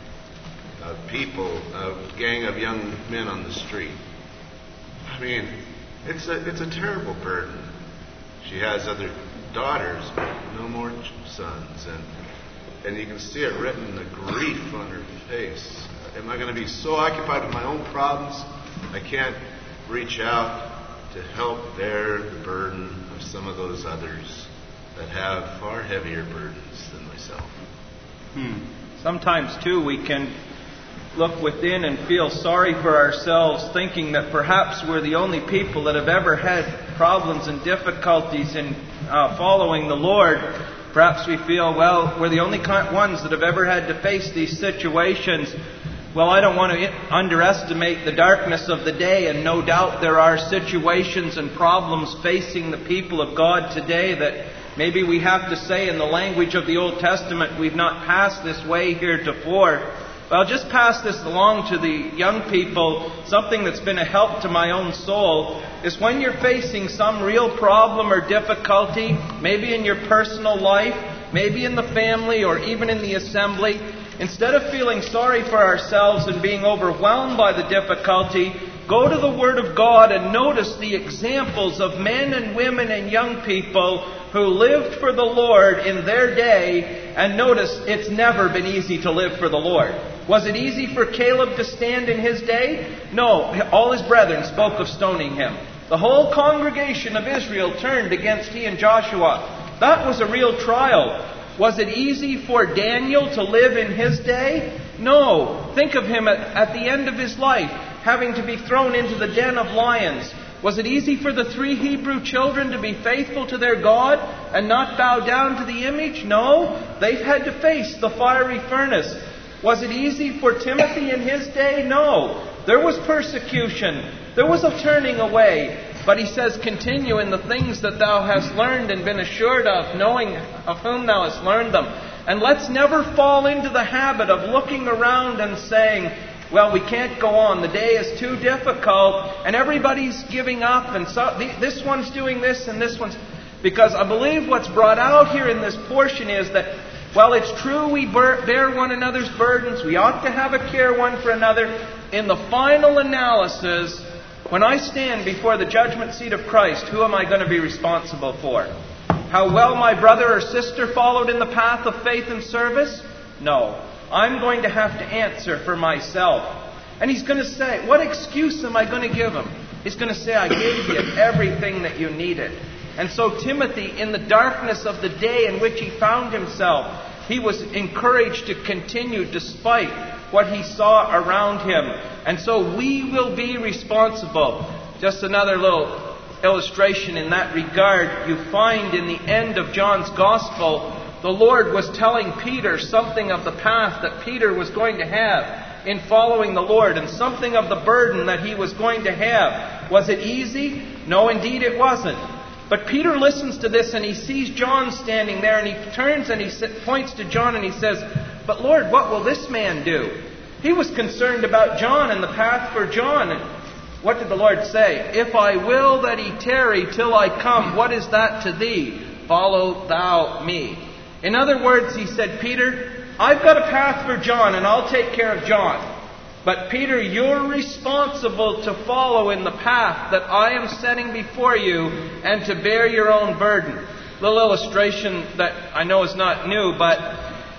of, of people, a gang of young men on the street. I mean, it's a it's a terrible burden. She has other daughters, but no more sons, and and you can see it written, the grief on her face. Am I going to be so occupied with my own problems I can't reach out to help bear the burden of some of those others that have far heavier burdens than myself? Hmm. Sometimes, too, we can look within and feel sorry for ourselves, thinking that perhaps we're the only people that have ever had problems and difficulties in uh, following the Lord. Perhaps we feel, well, we're the only ones that have ever had to face these situations. Well, I don't want to underestimate the darkness of the day, and no doubt there are situations and problems facing the people of God today that maybe we have to say in the language of the Old Testament, we've not passed this way heretofore. But I'll just pass this along to the young people. Something that's been a help to my own soul is when you're facing some real problem or difficulty, maybe in your personal life, maybe in the family, or even in the assembly, instead of feeling sorry for ourselves and being overwhelmed by the difficulty, go to the Word of God and notice the examples of men and women and young people who lived for the Lord in their day, and notice it's never been easy to live for the Lord. Was it easy for Caleb to stand in his day? No. All his brethren spoke of stoning him. The whole congregation of Israel turned against he and Joshua. That was a real trial. Was it easy for Daniel to live in his day? No. Think of him at, at the end of his life, having to be thrown into the den of lions. Was it easy for the three Hebrew children to be faithful to their God and not bow down to the image? No. They've had to face the fiery furnace. Was it easy for Timothy in his day? No. There was persecution. There was a turning away. But he says, continue in the things that thou hast learned and been assured of, knowing of whom thou hast learned them. And let's never fall into the habit of looking around and saying, well, we can't go on. The day is too difficult and everybody's giving up and so this one's doing this and this one's... Because I believe what's brought out here in this portion is that, well, it's true we bear one another's burdens. We ought to have a care one for another. In the final analysis, when I stand before the judgment seat of Christ, who am I going to be responsible for? How well my brother or sister followed in the path of faith and service? No. I'm going to have to answer for myself. And he's going to say, what excuse am I going to give him? He's going to say, I gave you everything that you needed. And so Timothy, in the darkness of the day in which he found himself, he was encouraged to continue despite what he saw around him. And so we will be responsible. Just another little illustration in that regard. You find in the end of John's Gospel, the Lord was telling Peter something of the path that Peter was going to have in following the Lord, and something of the burden that he was going to have. Was it easy? No, indeed it wasn't. But Peter listens to this and he sees John standing there, and he turns and he points to John and he says, but Lord, what will this man do? He was concerned about John and the path for John. And what did the Lord say? If I will that he tarry till I come, what is that to thee? Follow thou me. In other words, he said, Peter, I've got a path for John and I'll take care of John. But Peter, you're responsible to follow in the path that I am setting before you and to bear your own burden. A little illustration that I know is not new, but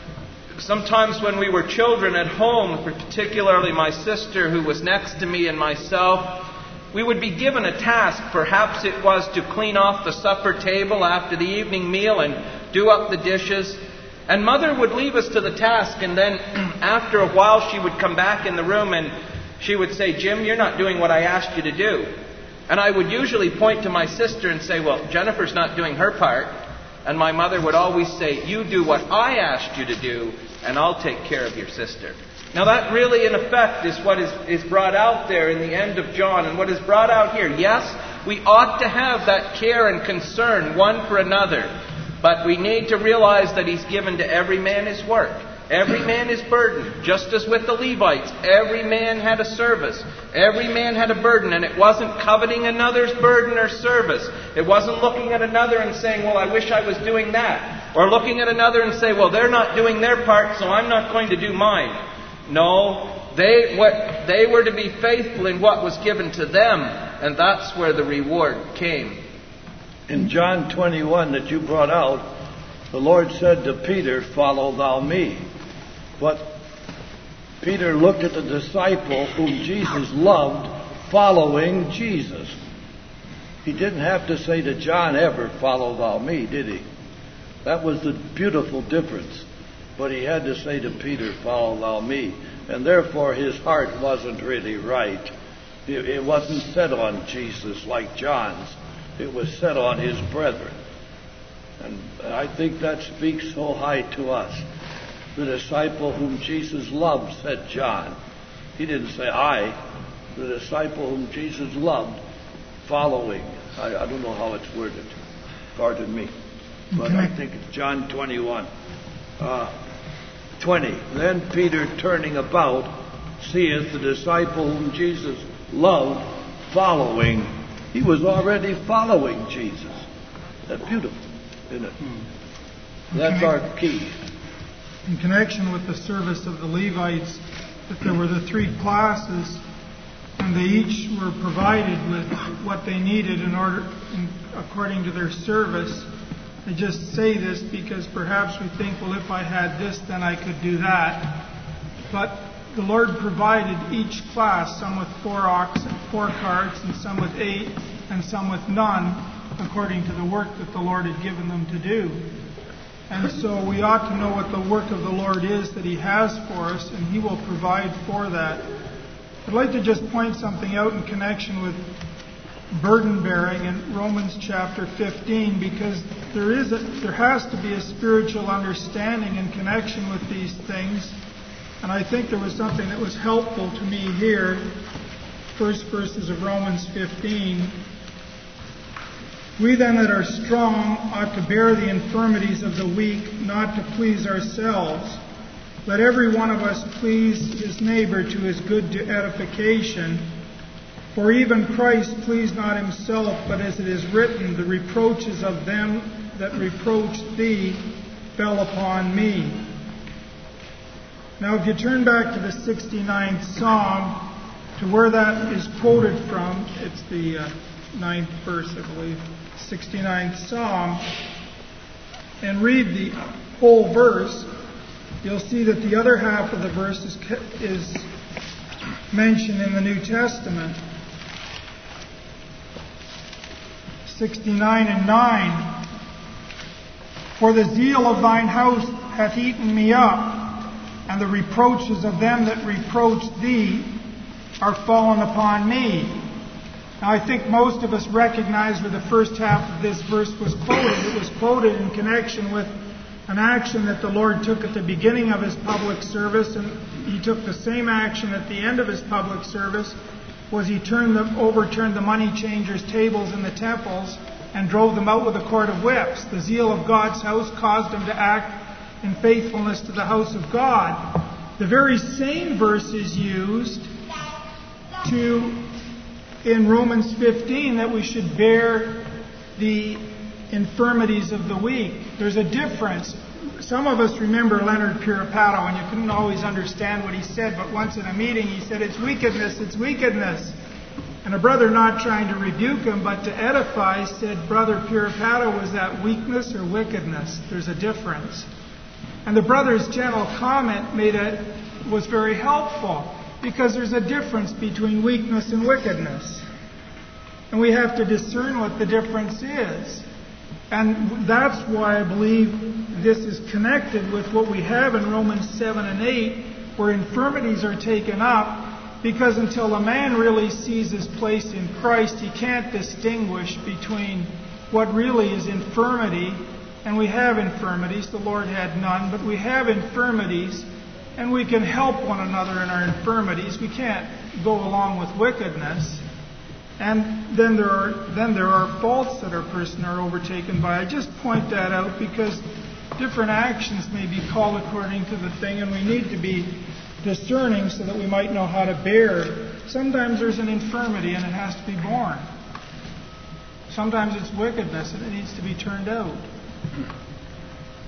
sometimes when we were children at home, particularly my sister who was next to me and myself, we would be given a task. Perhaps it was to clean off the supper table after the evening meal and do up the dishes. And Mother would leave us to the task, and then after a while she would come back in the room and she would say, Jim, you're not doing what I asked you to do. And I would usually point to my sister and say, well, Jennifer's not doing her part. And my mother would always say, you do what I asked you to do, and I'll take care of your sister. Now that really, in effect, is what is, is brought out there in the end of John, and what is brought out here. Yes, we ought to have that care and concern one for another. But we need to realize that He's given to every man his work. Every man his burden. Just as with the Levites, every man had a service. Every man had a burden. And it wasn't coveting another's burden or service. It wasn't looking at another and saying, well, I wish I was doing that. Or looking at another and say, well, they're not doing their part, so I'm not going to do mine. No, they what they were to be faithful in what was given to them, and that's where the reward came. In John twenty-one that you brought out, the Lord said to Peter, "Follow thou me." But Peter looked at the disciple whom Jesus loved following Jesus. He didn't have to say to John ever, "Follow thou me," did he? That was the beautiful difference. But he had to say to Peter, "Follow thou me." And therefore his heart wasn't really right. It wasn't set on Jesus like John's. It was set on his brethren. And I think that speaks so high to us. The disciple whom Jesus loved, said John. He didn't say I. The disciple whom Jesus loved, following. I, I don't know how it's worded. Pardon me. But I think it's John twenty-one. Uh, twenty. Then Peter, turning about, seeth the disciple whom Jesus loved, following. He was already following Jesus. That's beautiful, isn't it? Hmm. That's our key. In connection with the service of the Levites, that there were the three classes, and they each were provided with what they needed in order, in, according to their service. I just say this because perhaps we think, well, if I had this, then I could do that. But the Lord provided each class, some with four oxen, four carts, and some with eight, and some with none, according to the work that the Lord had given them to do. And so we ought to know what the work of the Lord is that He has for us, and He will provide for that. I'd like to just point something out in connection with burden bearing in Romans chapter fifteen, because there is a, there has to be a spiritual understanding in connection with these things. And I think there was something that was helpful to me here. First verses of Romans fifteen. We then that are strong ought to bear the infirmities of the weak, not to please ourselves. Let every one of us please his neighbor to his good edification. For even Christ pleased not himself, but as it is written, the reproaches of them that reproached thee fell upon me. Now if you turn back to the sixty-ninth Psalm, to where that is quoted from, it's the uh, ninth verse, I believe, sixty-ninth Psalm, and read the whole verse, you'll see that the other half of the verse is, is mentioned in the New Testament. sixty-nine and nine. For the zeal of thine house hath eaten me up, and the reproaches of them that reproached thee are fallen upon me. Now I think most of us recognize where the first half of this verse was quoted. It was quoted in connection with an action that the Lord took at the beginning of His public service, and He took the same action at the end of His public service, was He turned the, overturned the money changers' tables in the temples and drove them out with a cord of whips. The zeal of God's house caused Him to act in faithfulness to the house of God. The very same verse is used to in Romans fifteen that we should bear the infirmities of the weak. There's a difference. Some of us remember Leonard Piripato, and you couldn't always understand what he said, but once in a meeting he said, "It's wickedness, it's wickedness." And a brother, not trying to rebuke him, but to edify, said, "Brother Piripato, was that weakness or wickedness? There's a difference." And the brother's gentle comment made it, was very helpful, because there's a difference between weakness and wickedness. And we have to discern what the difference is. And that's why I believe this is connected with what we have in Romans seven and eight, where infirmities are taken up, because until a man really sees his place in Christ, he can't distinguish between what really is infirmity. And we have infirmities. The Lord had none, but we have infirmities, and we can help one another in our infirmities. We can't go along with wickedness. And then there are then there are faults that our person are overtaken by. I just point that out because different actions may be called according to the thing, and we need to be discerning so that we might know how to bear. Sometimes there's an infirmity and it has to be borne. Sometimes it's wickedness and it needs to be turned out.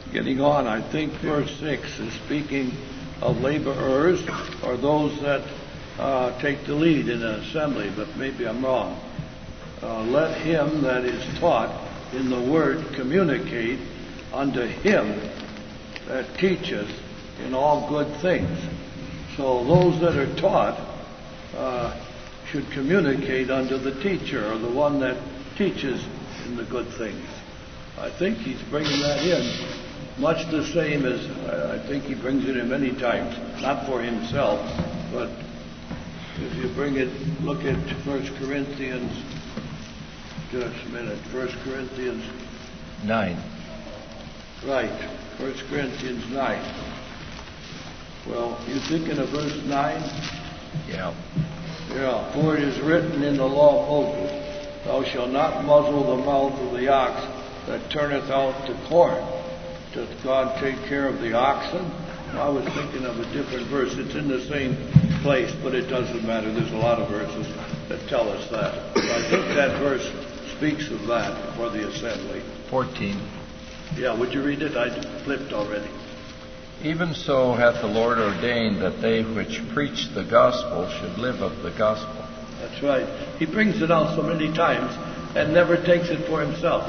getting on, I think verse six is speaking of laborers or those that uh, take the lead in an assembly, but maybe I'm wrong. Uh, let him that is taught in the word communicate unto him that teacheth in all good things. So those that are taught uh, should communicate unto the teacher or the one that teaches in the good things. I think he's bringing that in, much the same as I think he brings it in many times, not for himself, but if you bring it, look at First Corinthians, just a minute, First Corinthians nine. Right, First Corinthians nine. Well, you thinking of verse nine? Yeah. Yeah, for it is written in the law of Moses, thou shalt not muzzle the mouth of the ox that turneth out the corn. Doth God take care of the oxen? I was thinking of a different verse. It's in the same place, but it doesn't matter. There's a lot of verses that tell us that. So I think that verse speaks of that for the assembly. fourteen. Yeah, would you read it? I flipped already. Even so hath the Lord ordained that they which preach the gospel should live of the gospel. That's right. He brings it out so many times and never takes it for himself.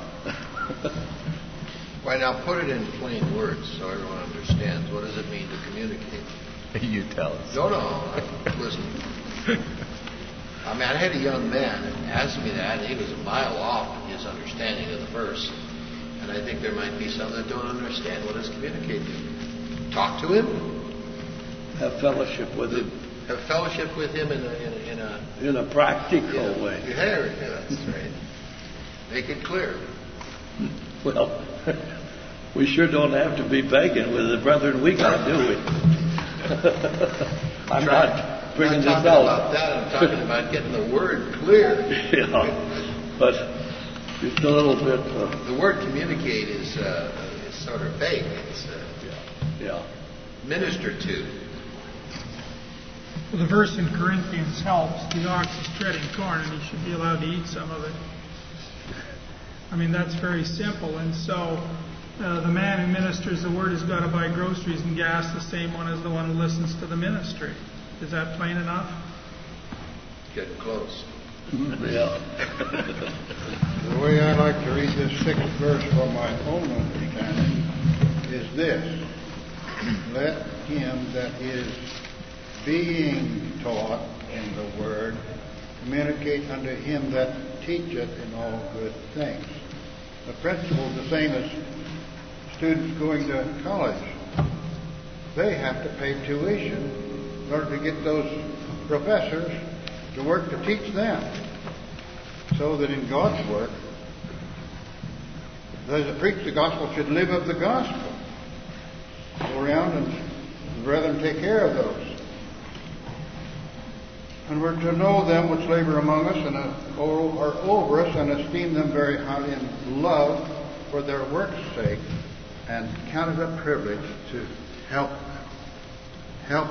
Why, now put it in plain words so everyone understands. What does it mean to communicate? You tell us. No, no. Listen. I mean, I had a young man ask me that, and he was a mile off in his understanding of the verse. And I think there might be some that don't understand what is communicating. Talk to him. Have fellowship with him. Have fellowship with him in a in a in a, in a practical in a, way. Yeah, yeah, that's right. Make it clear. Well, we sure don't have to be begging with the brethren we got, do we? I'm not bringing I'm not this talking out. about that. I'm talking about getting the word clear. Yeah, but just a little bit. Uh, the word communicate is uh, is sort of vague. It's uh, yeah, yeah. Minister to. Well, the verse in Corinthians helps. The ox is treading corn, and he should be allowed to eat some of it. I mean, that's very simple. And so uh, the man who ministers the word has got to buy groceries and gas the same one as the one who listens to the ministry. Is that plain enough? Getting close. Yeah. The way I like to read this sixth verse for my own understanding is this. Let him that is being taught in the word communicate unto him that teacheth in all good things. The principle is the same as students going to college. They have to pay tuition in order to get those professors to work to teach them. So that in God's work, those that preach the gospel should live of the gospel. Go around and the brethren take care of those. And we're to know them which labor among us and are over us, and esteem them very highly, and love for their work's sake, and count it a privilege to help help.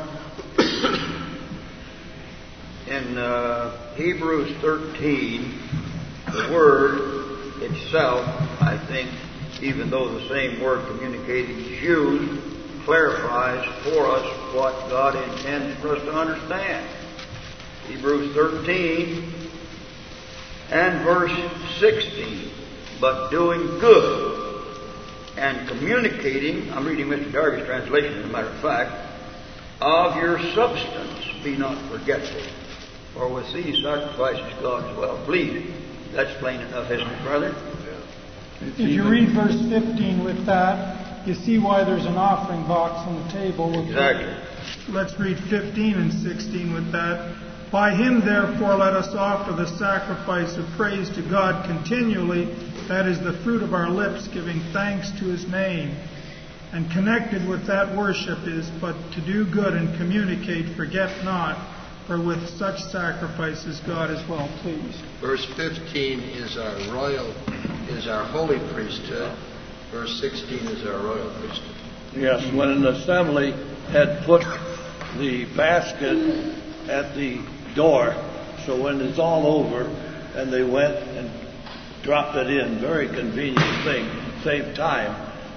In uh, Hebrews thirteen, the word itself, I think, even though the same word communicating is used, clarifies for us what God intends for us to understand. Hebrews thirteen and verse sixteen. But doing good and communicating, I'm reading Mister Darby's translation as a matter of fact, of your substance be not forgetful, for with these sacrifices God is well pleased. That's plain enough, isn't it, brother? If you read verse fifteen with that, you see why there's an offering box on the table. Exactly. Let's read fifteen and sixteen with that. By him, therefore, let us offer the sacrifice of praise to God continually, that is the fruit of our lips, giving thanks to his name. And connected with that worship is but to do good and communicate, forget not, for with such sacrifices God is well pleased. Verse fifteen is our royal, is our holy priesthood. Verse sixteen is our royal priesthood. Yes, when an assembly had put the basket at the door, so when it's all over, and they went and dropped it in, very convenient thing, saved time.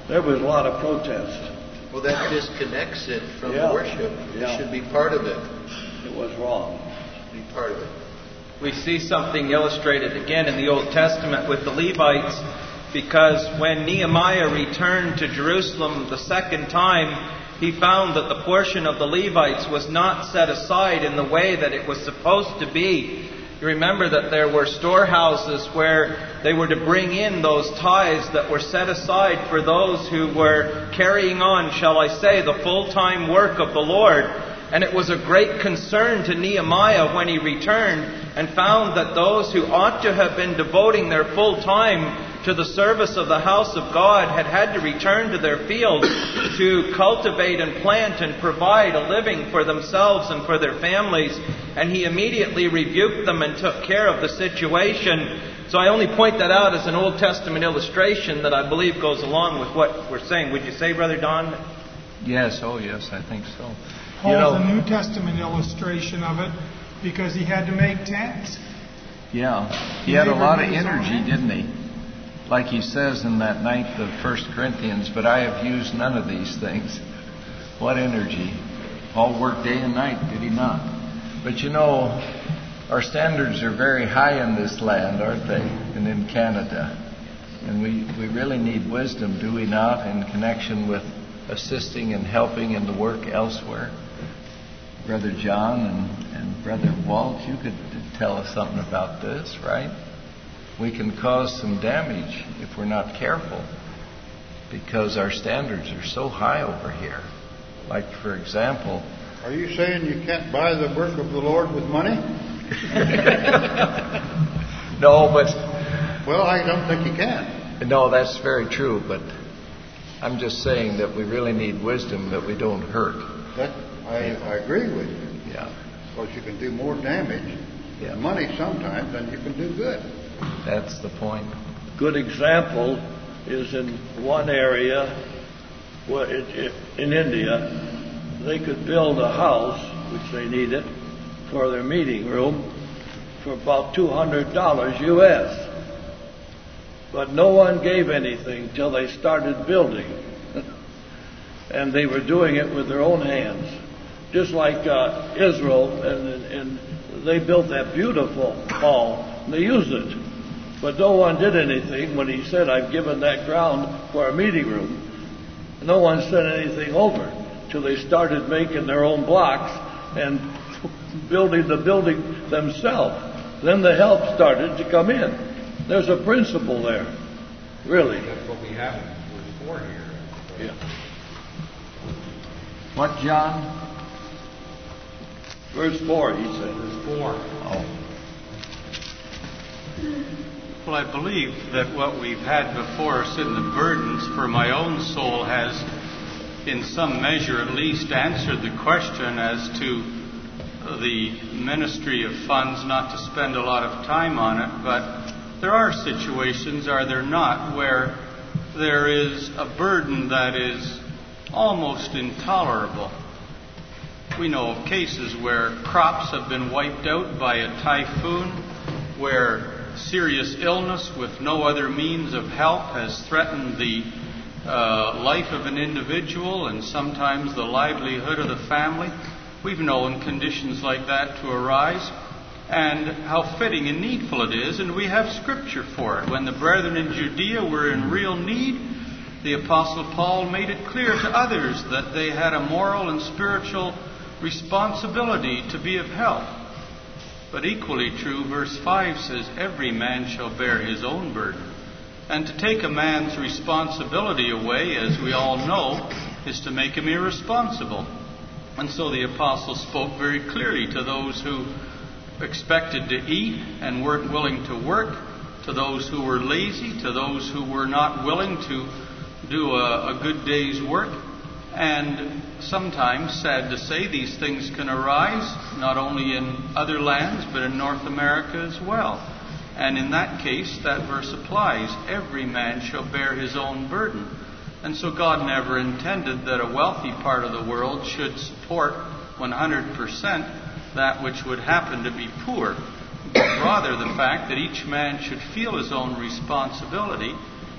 there was a lot of protest. Well, that disconnects it from Yeah. worship. Yeah. It should be part of it. It was wrong. Be part of it. We see something illustrated again in the Old Testament with the Levites, because when Nehemiah returned to Jerusalem the second time, he found that the portion of the Levites was not set aside in the way that it was supposed to be. You remember that there were storehouses where they were to bring in those tithes that were set aside for those who were carrying on, shall I say, the full-time work of the Lord. And it was a great concern to Nehemiah when he returned and found that those who ought to have been devoting their full time to the service of the house of God had had to return to their fields to cultivate and plant and provide a living for themselves and for their families. And he immediately rebuked them and took care of the situation. So I only point that out as an Old Testament illustration that I believe goes along with what we're saying. Would you say, Brother Don? Yes, oh yes, I think so. Paul's You know, a New Testament illustration of it because he had to make tents. yeah, he had a lot of energy, didn't he? Like he says in that ninth of First Corinthians, but I have used none of these things. What energy. Paul worked day and night, did he not? But you know, our standards are very high in this land, aren't they? And in Canada. And we, we really need wisdom, do we not, in connection with assisting and helping in the work elsewhere? Brother John and, and Brother Walt, you could tell us something about this, right? We can cause some damage if we're not careful because our standards are so high over here. Like, for example... Are you saying you can't buy the work of the Lord with money? No, but... Well, I don't think you can. No, that's very true, but I'm just saying that we really need wisdom that we don't hurt. That I, I agree with you. Yeah. Because you can do more damage yeah. with money sometimes than you can do good. That's the point. Good example is in one area where it, it, in India, they could build a house, which they needed, for their meeting room for about two hundred dollars U S But no one gave anything till they started building. And they were doing it with their own hands. Just like uh, Israel, and, and they built that beautiful hall, and they used it. But no one did anything when he said, I've given that ground for a meeting room. No one sent anything over till they started making their own blocks and building the building themselves. Then the help started to come in. There's a principle there, really. That's what we have in verse four here. Yeah. What, John? Verse four, he said. Verse four. Oh. Well, I believe that what we've had before us in the burdens for my own soul has, in some measure at least, answered the question as to the ministry of funds, not to spend a lot of time on it, but there are situations, are there not, where there is a burden that is almost intolerable. We know of cases where crops have been wiped out by a typhoon, where serious illness with no other means of help has threatened the uh, life of an individual and sometimes the livelihood of the family. We've known conditions like that to arise, and how fitting and needful it is, and we have scripture for it. When the brethren in Judea were in real need, the Apostle Paul made it clear to others that they had a moral and spiritual responsibility to be of help. But equally true, verse five says, every man shall bear his own burden. And to take a man's responsibility away, as we all know, is to make him irresponsible. And so the apostle spoke very clearly to those who expected to eat and weren't willing to work, to those who were lazy, to those who were not willing to do a, a good day's work. And sometimes, sad to say, these things can arise not only in other lands but in North America as well. And in that case, that verse applies. Every man shall bear his own burden. And so God never intended that a wealthy part of the world should support one hundred percent that which would happen to be poor, but rather the fact that each man should feel his own responsibility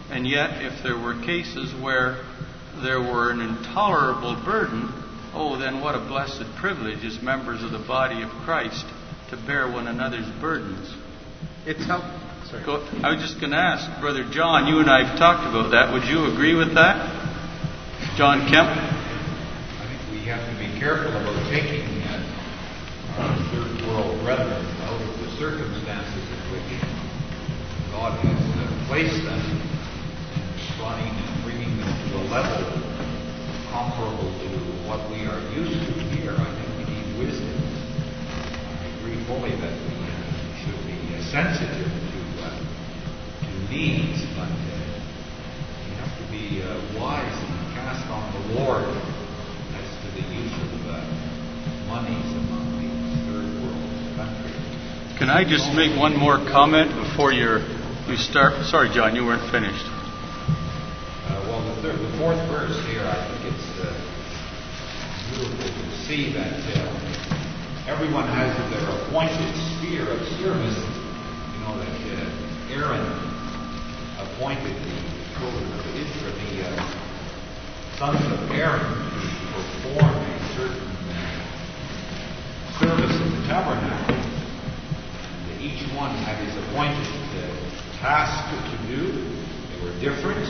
And yet, if there were cases where there were an intolerable burden, oh, then what a blessed privilege as members of the body of Christ to bear one another's burdens. It's help. Go, I was just going to ask, Brother John, you and I have talked about that. Would you agree with that? John Kemp? I think we have to be careful about taking uh, our third world brethren out of the circumstances in which God has uh, placed them, trying and bringing them to a level comparable to what we are used to here. I think we need wisdom. I agree fully that we uh, should be uh, sensitive to, uh, to needs, but uh, we have to be uh, wise and cast on the Lord as to the use of uh, monies among these third world countries. Can I just make one more comment before you're, you start? Sorry, John, you weren't finished. Uh, well, the, third, the fourth verse here, I think it's uh, beautiful to see that uh, everyone has their appointed sphere of service. You know, that uh, Aaron appointed the children of Israel, the uh, sons of Aaron, to perform a certain uh, service in the tabernacle. And each one had his appointed uh, task to do. They were different.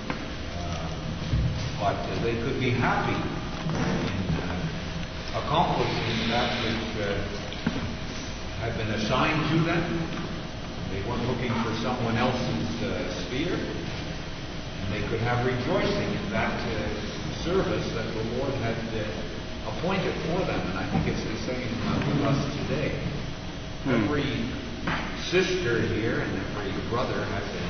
But uh, they could be happy in uh, accomplishing that which uh, had been assigned to them. They weren't looking for someone else's uh, sphere. And they could have rejoicing in that uh, service that the Lord had uh, appointed for them. And I think it's the same uh, with us today. Hmm. Every sister here and every brother has a,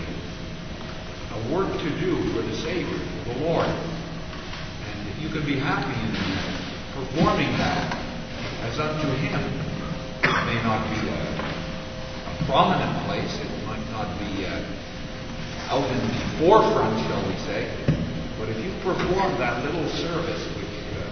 a work to do for the Savior, for the Lord. You can be happy in performing that as unto Him. It may not be a, a prominent place. It might not be uh, out in the forefront, shall we say. But if you perform that little service which uh,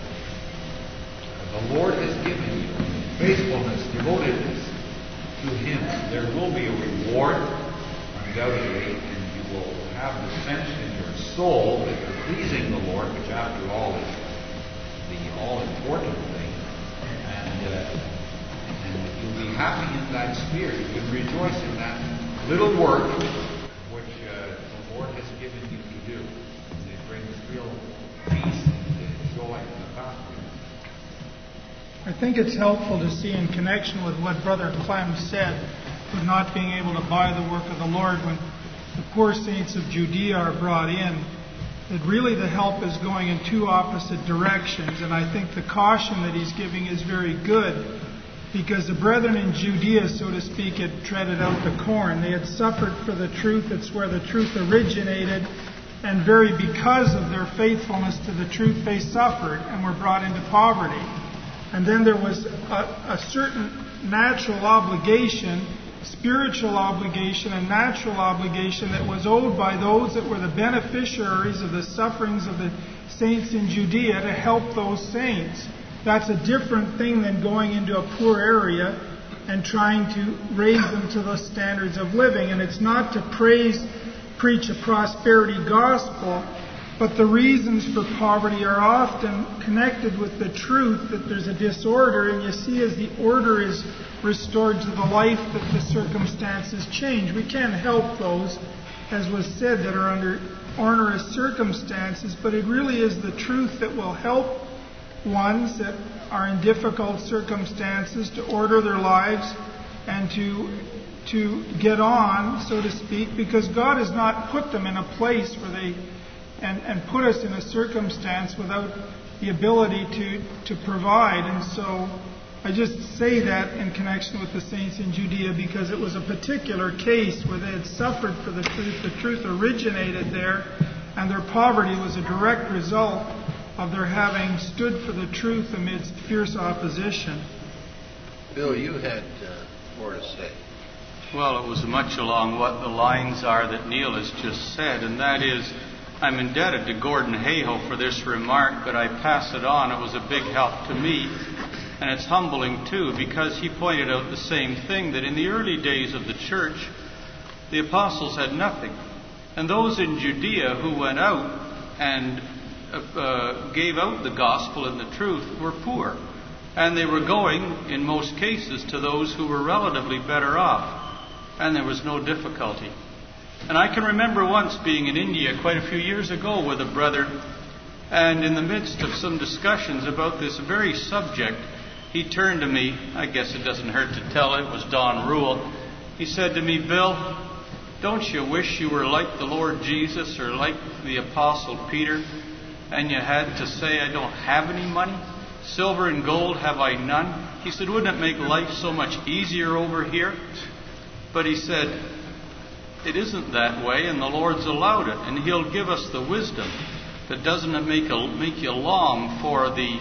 the Lord has given you, faithfulness, devotedness to Him, there will be a reward, undoubtedly, and you will have the sense in your soul that you're pleasing the Lord, which after all is the all-important thing, and, uh, and you'll be happy in that spirit. You can rejoice in that little work which uh, the Lord has given you to do. And it brings real peace and joy in the pathway. I think it's helpful to see in connection with what Brother Clem said, with not being able to buy the work of the Lord when the poor saints of Judea are brought in, that really the help is going in two opposite directions. And I think the caution that he's giving is very good, because the brethren in Judea, so to speak, had treaded out the corn. They had suffered for the truth. It's where the truth originated. And very because of their faithfulness to the truth, they suffered and were brought into poverty. And then there was a, a certain natural obligation, spiritual obligation and natural obligation that was owed by those that were the beneficiaries of the sufferings of the saints in Judea to help those saints. That's a different thing than going into a poor area and trying to raise them to the standards of living. And it's not to praise, preach a prosperity gospel, but the reasons for poverty are often connected with the truth that there's a disorder, and you see as the order is restored to the life that the circumstances change. We can't help those, as was said, that are under onerous circumstances, but it really is the truth that will help ones that are in difficult circumstances to order their lives and to to get on, so to speak, because God has not put them in a place where they and, and put us in a circumstance without the ability to, to provide. And so I just say that in connection with the saints in Judea because it was a particular case where they had suffered for the truth. The truth originated there, and their poverty was a direct result of their having stood for the truth amidst fierce opposition. Bill, you had uh, more to say. Well, it was much along what the lines are that Neil has just said, and that is, I'm indebted to Gordon Hayhoe for this remark, but I pass it on. It was a big help to me, and it's humbling too, because he pointed out the same thing, that in the early days of the church, the apostles had nothing. And those in Judea who went out and uh, gave out the gospel and the truth were poor. And they were going, in most cases, to those who were relatively better off. And there was no difficulty. And I can remember once being in India quite a few years ago with a brother, and in the midst of some discussions about this very subject, he turned to me. I guess it doesn't hurt to tell, it was Don Rule. He said to me, "Bill, don't you wish you were like the Lord Jesus or like the Apostle Peter, and you had to say, 'I don't have any money. Silver and gold have I none'?" He said, "Wouldn't it make life so much easier over here?" But he said, it isn't that way, and the Lord's allowed it, and He'll give us the wisdom. But doesn't it make, a, make you long for the...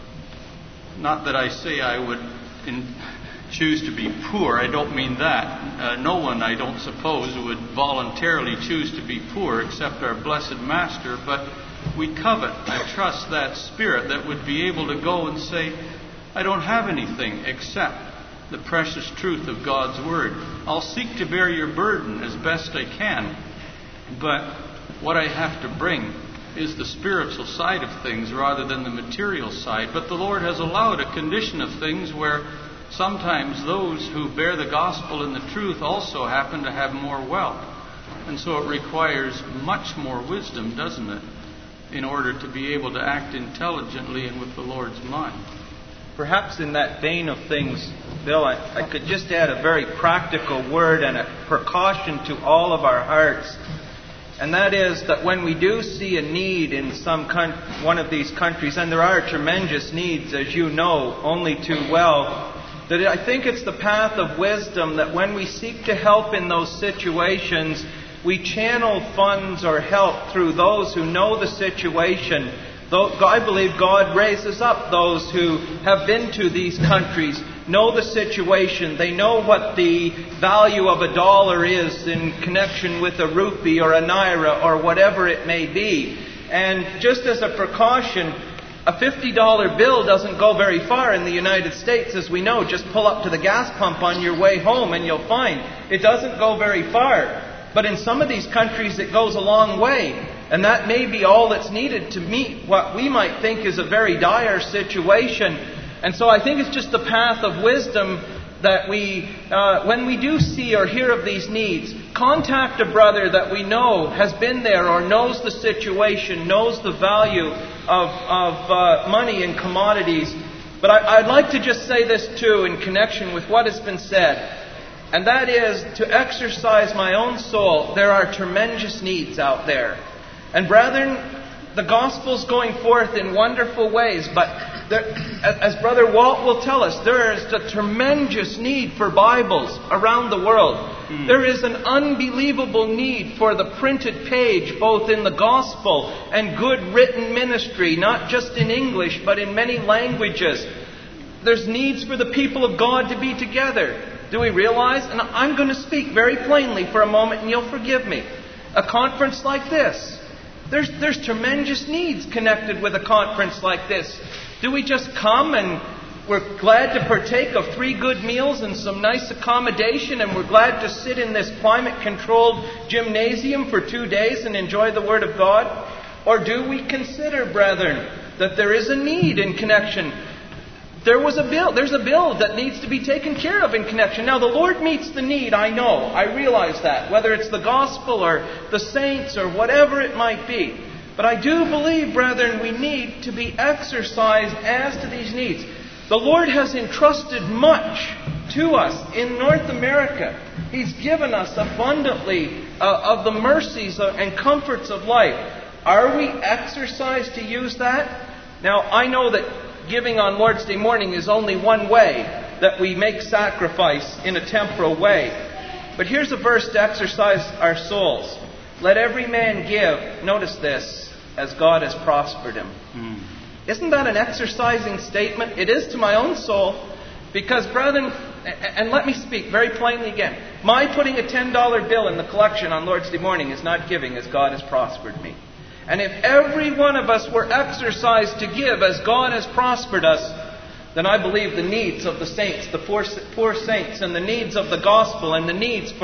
Not that I say I would in, choose to be poor. I don't mean that. Uh, no one, I don't suppose, would voluntarily choose to be poor except our blessed Master. But we covet, I trust, that spirit that would be able to go and say, "I don't have anything except the precious truth of God's Word. I'll seek to bear your burden as best I can, but what I have to bring is the spiritual side of things rather than the material side." But the Lord has allowed a condition of things where sometimes those who bear the gospel and the truth also happen to have more wealth. And so it requires much more wisdom, doesn't it, in order to be able to act intelligently and with the Lord's mind. Perhaps in that vein of things, Bill, I, I could just add a very practical word and a precaution to all of our hearts. And that is that when we do see a need in some con- one of these countries, and there are tremendous needs, as you know, only too well, that I think it's the path of wisdom that when we seek to help in those situations, we channel funds or help through those who know the situation. Though I believe God raises up those who have been to these countries, know the situation. They know what the value of a dollar is in connection with a rupee or a naira or whatever it may be. And just as a precaution, a fifty dollar bill doesn't go very far in the United States, as we know. Just pull up to the gas pump on your way home and you'll find it doesn't go very far. But in some of these countries it goes a long way. And that may be all that's needed to meet what we might think is a very dire situation. And so I think it's just the path of wisdom that we, uh, when we do see or hear of these needs, contact a brother that we know has been there or knows the situation, knows the value of, of uh, money and commodities. But I, I'd like to just say this too in connection with what has been said. And that is to exercise my own soul. There are tremendous needs out there. And brethren, the gospel's going forth in wonderful ways, but there, as Brother Walt will tell us, there is a tremendous need for Bibles around the world. Mm. There is an unbelievable need for the printed page, both in the gospel and good written ministry, not just in English, but in many languages. There's needs for the people of God to be together. Do we realize? And I'm going to speak very plainly for a moment, and you'll forgive me. A conference like this, There's, there's tremendous needs connected with a conference like this. Do we just come and we're glad to partake of three good meals and some nice accommodation, and we're glad to sit in this climate-controlled gymnasium for two days and enjoy the Word of God? Or do we consider, brethren, that there is a need in connection? There was a bill. There's a bill that needs to be taken care of in connection. Now, the Lord meets the need, I know. I realize that. Whether it's the gospel or the saints or whatever it might be. But I do believe, brethren, we need to be exercised as to these needs. The Lord has entrusted much to us in North America. He's given us abundantly uh, of the mercies and comforts of life. Are we exercised to use that? Now, I know that giving on Lord's Day morning is only one way that we make sacrifice in a temporal way. But here's a verse to exercise our souls. Let every man give, notice this, as God has prospered him. Mm. Isn't that an exercising statement? It is to my own soul. Because, brethren, and let me speak very plainly again. My putting a ten dollar bill in the collection on Lord's Day morning is not giving as God has prospered me. And if every one of us were exercised to give as God has prospered us, then I believe the needs of the saints, the poor, poor saints, and the needs of the gospel, and the needs for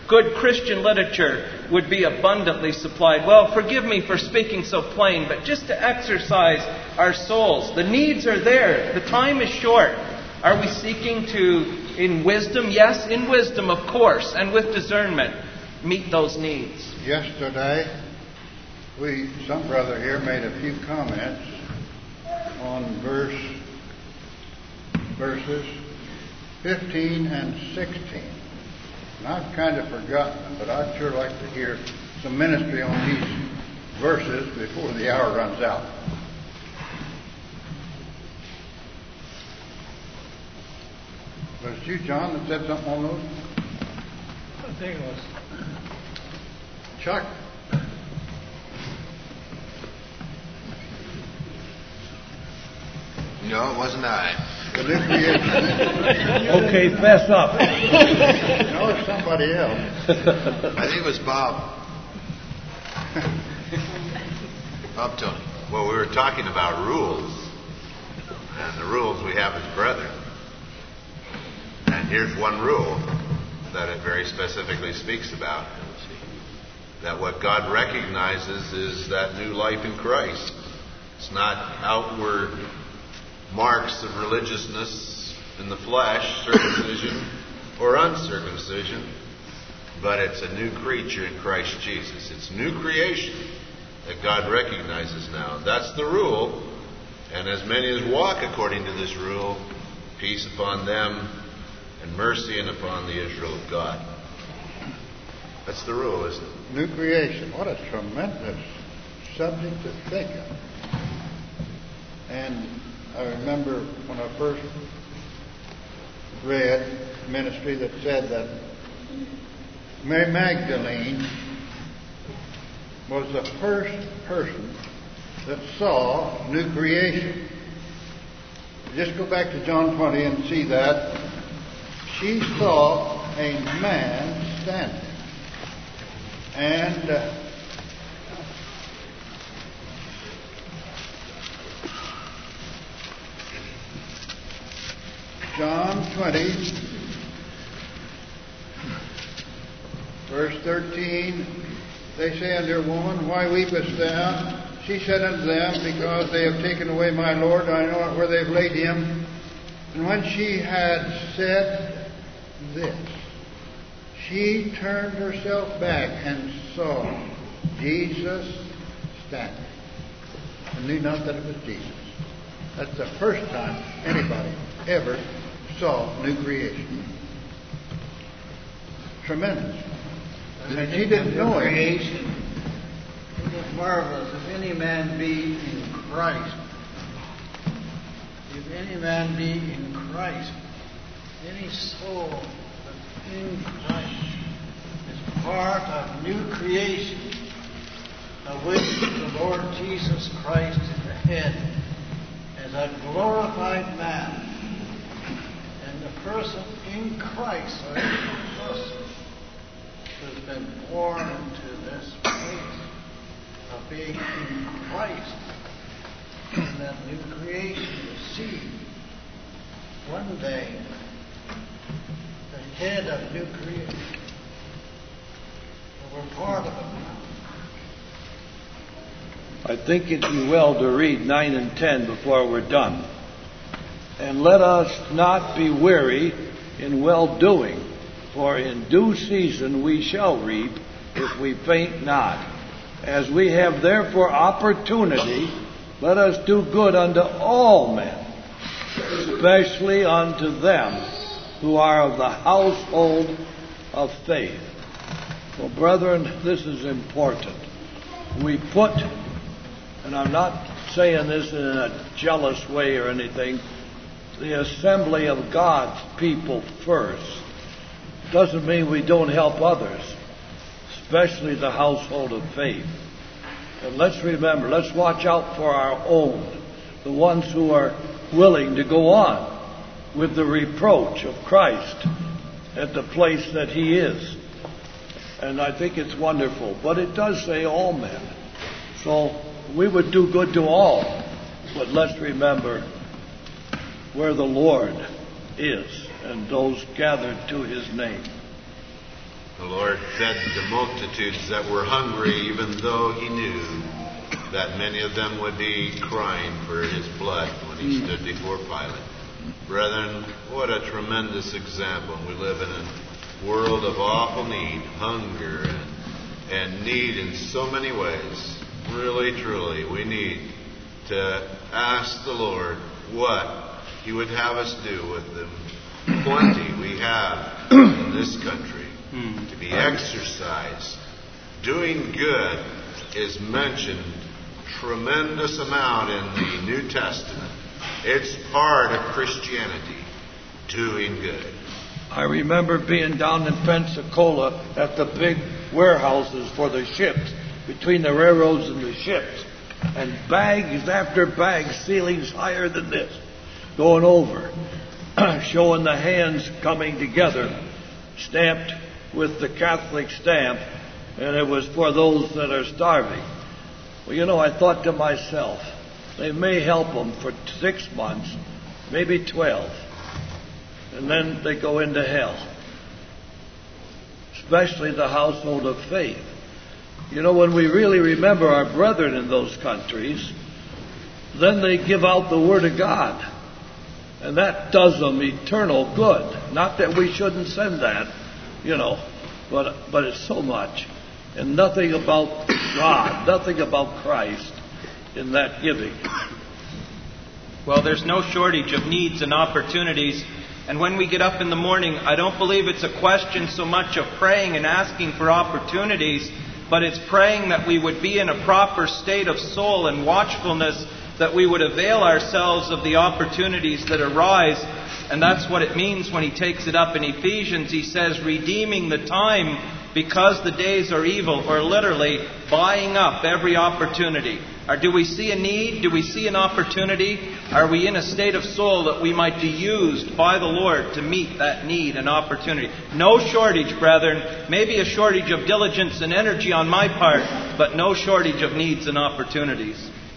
good Christian literature would be abundantly supplied. Well, forgive me for speaking so plain, but just to exercise our souls. The needs are there. The time is short. Are we seeking to, in wisdom? Yes, in wisdom, of course, and with discernment, meet those needs. Yesterday, we, some brother here made a few comments on verse, verses fifteen and sixteen. And I've kind of forgotten them, but I'd sure like to hear some ministry on these verses before the hour runs out. Was it you, John, that said something on those? I think it was Chuck. No, it wasn't I. Okay, fess up. No, it's somebody else. I think it was Bob. Bob Tony. Well, we were talking about rules, and the rules we have as brethren. And here's one rule that it very specifically speaks about. That what God recognizes is that new life in Christ. It's not outward marks of religiousness in the flesh, circumcision or uncircumcision, but it's a new creature in Christ Jesus. It's new creation that God recognizes now. That's the rule. And as many as walk according to this rule, peace upon them and mercy and upon the Israel of God. That's the rule, isn't it? New creation. What a tremendous subject to think of. And I remember when I first read ministry that said that Mary Magdalene was the first person that saw new creation. Just go back to John twenty and see that. She saw a man standing. And uh, John twenty, verse thirteen, they say unto her, Woman, why weepest thou? She said unto them, Because they have taken away my Lord, I know not where they've laid him. And when she had said this, she turned herself back and saw Jesus standing, and knew not that it was Jesus. That's the first time anybody ever saw new creation. Tremendous. And she didn't know it. Creation is marvelous. If any man be in Christ, if any man be in Christ, any soul that's in Christ is part of new creation, of which the Lord Jesus Christ is the head, as a glorified man. And the person in Christ, or any person who's been born into this place of being in Christ, in that new creation, the seed, one day, the head of new creation. And we're part of it now. I think it'd be well to read nine and ten before we're done. And let us not be weary in well-doing, for in due season we shall reap if we faint not. As we have therefore opportunity, let us do good unto all men, especially unto them who are of the household of faith. Well, brethren, this is important. We put, and I'm not saying this in a jealous way or anything, the assembly of God's people first. Doesn't mean we don't help others, especially the household of faith. And let's remember, let's watch out for our own, the ones who are willing to go on with the reproach of Christ at the place that He is. And I think it's wonderful. But it does say all men. So we would do good to all. But let's remember where the Lord is and those gathered to His name. The Lord fed the multitudes that were hungry, even though he knew that many of them would be crying for his blood when he mm. stood before Pilate. Brethren, what a tremendous example. We live in a world of awful need, hunger, and, and need in so many ways. Really, truly, we need to ask the Lord what he would have us do with the plenty we have in this country mm. to be exercised. Doing good is mentioned tremendous amount in the New Testament. It's part of Christianity, doing good. I remember being down in Pensacola at the big warehouses for the ships, between the railroads and the ships, and bags after bags, ceilings higher than this, going over, showing the hands coming together, stamped with the Catholic stamp, and it was for those that are starving. Well, you know, I thought to myself, they may help them for six months, maybe twelve, and then they go into hell, especially the household of faith. You know, when we really remember our brethren in those countries, then they give out the Word of God, and that does them eternal good. Not that we shouldn't send that, you know, but but it's so much. And nothing about God, nothing about Christ in that giving. Well, there's no shortage of needs and opportunities. And when we get up in the morning, I don't believe it's a question so much of praying and asking for opportunities, but it's praying that we would be in a proper state of soul and watchfulness, that we would avail ourselves of the opportunities that arise. And that's what it means when he takes it up in Ephesians. He says, redeeming the time because the days are evil, or literally buying up every opportunity. Or do we see a need? Do we see an opportunity? Are we in a state of soul that we might be used by the Lord to meet that need and opportunity? No shortage, brethren. Maybe a shortage of diligence and energy on my part, but no shortage of needs and opportunities.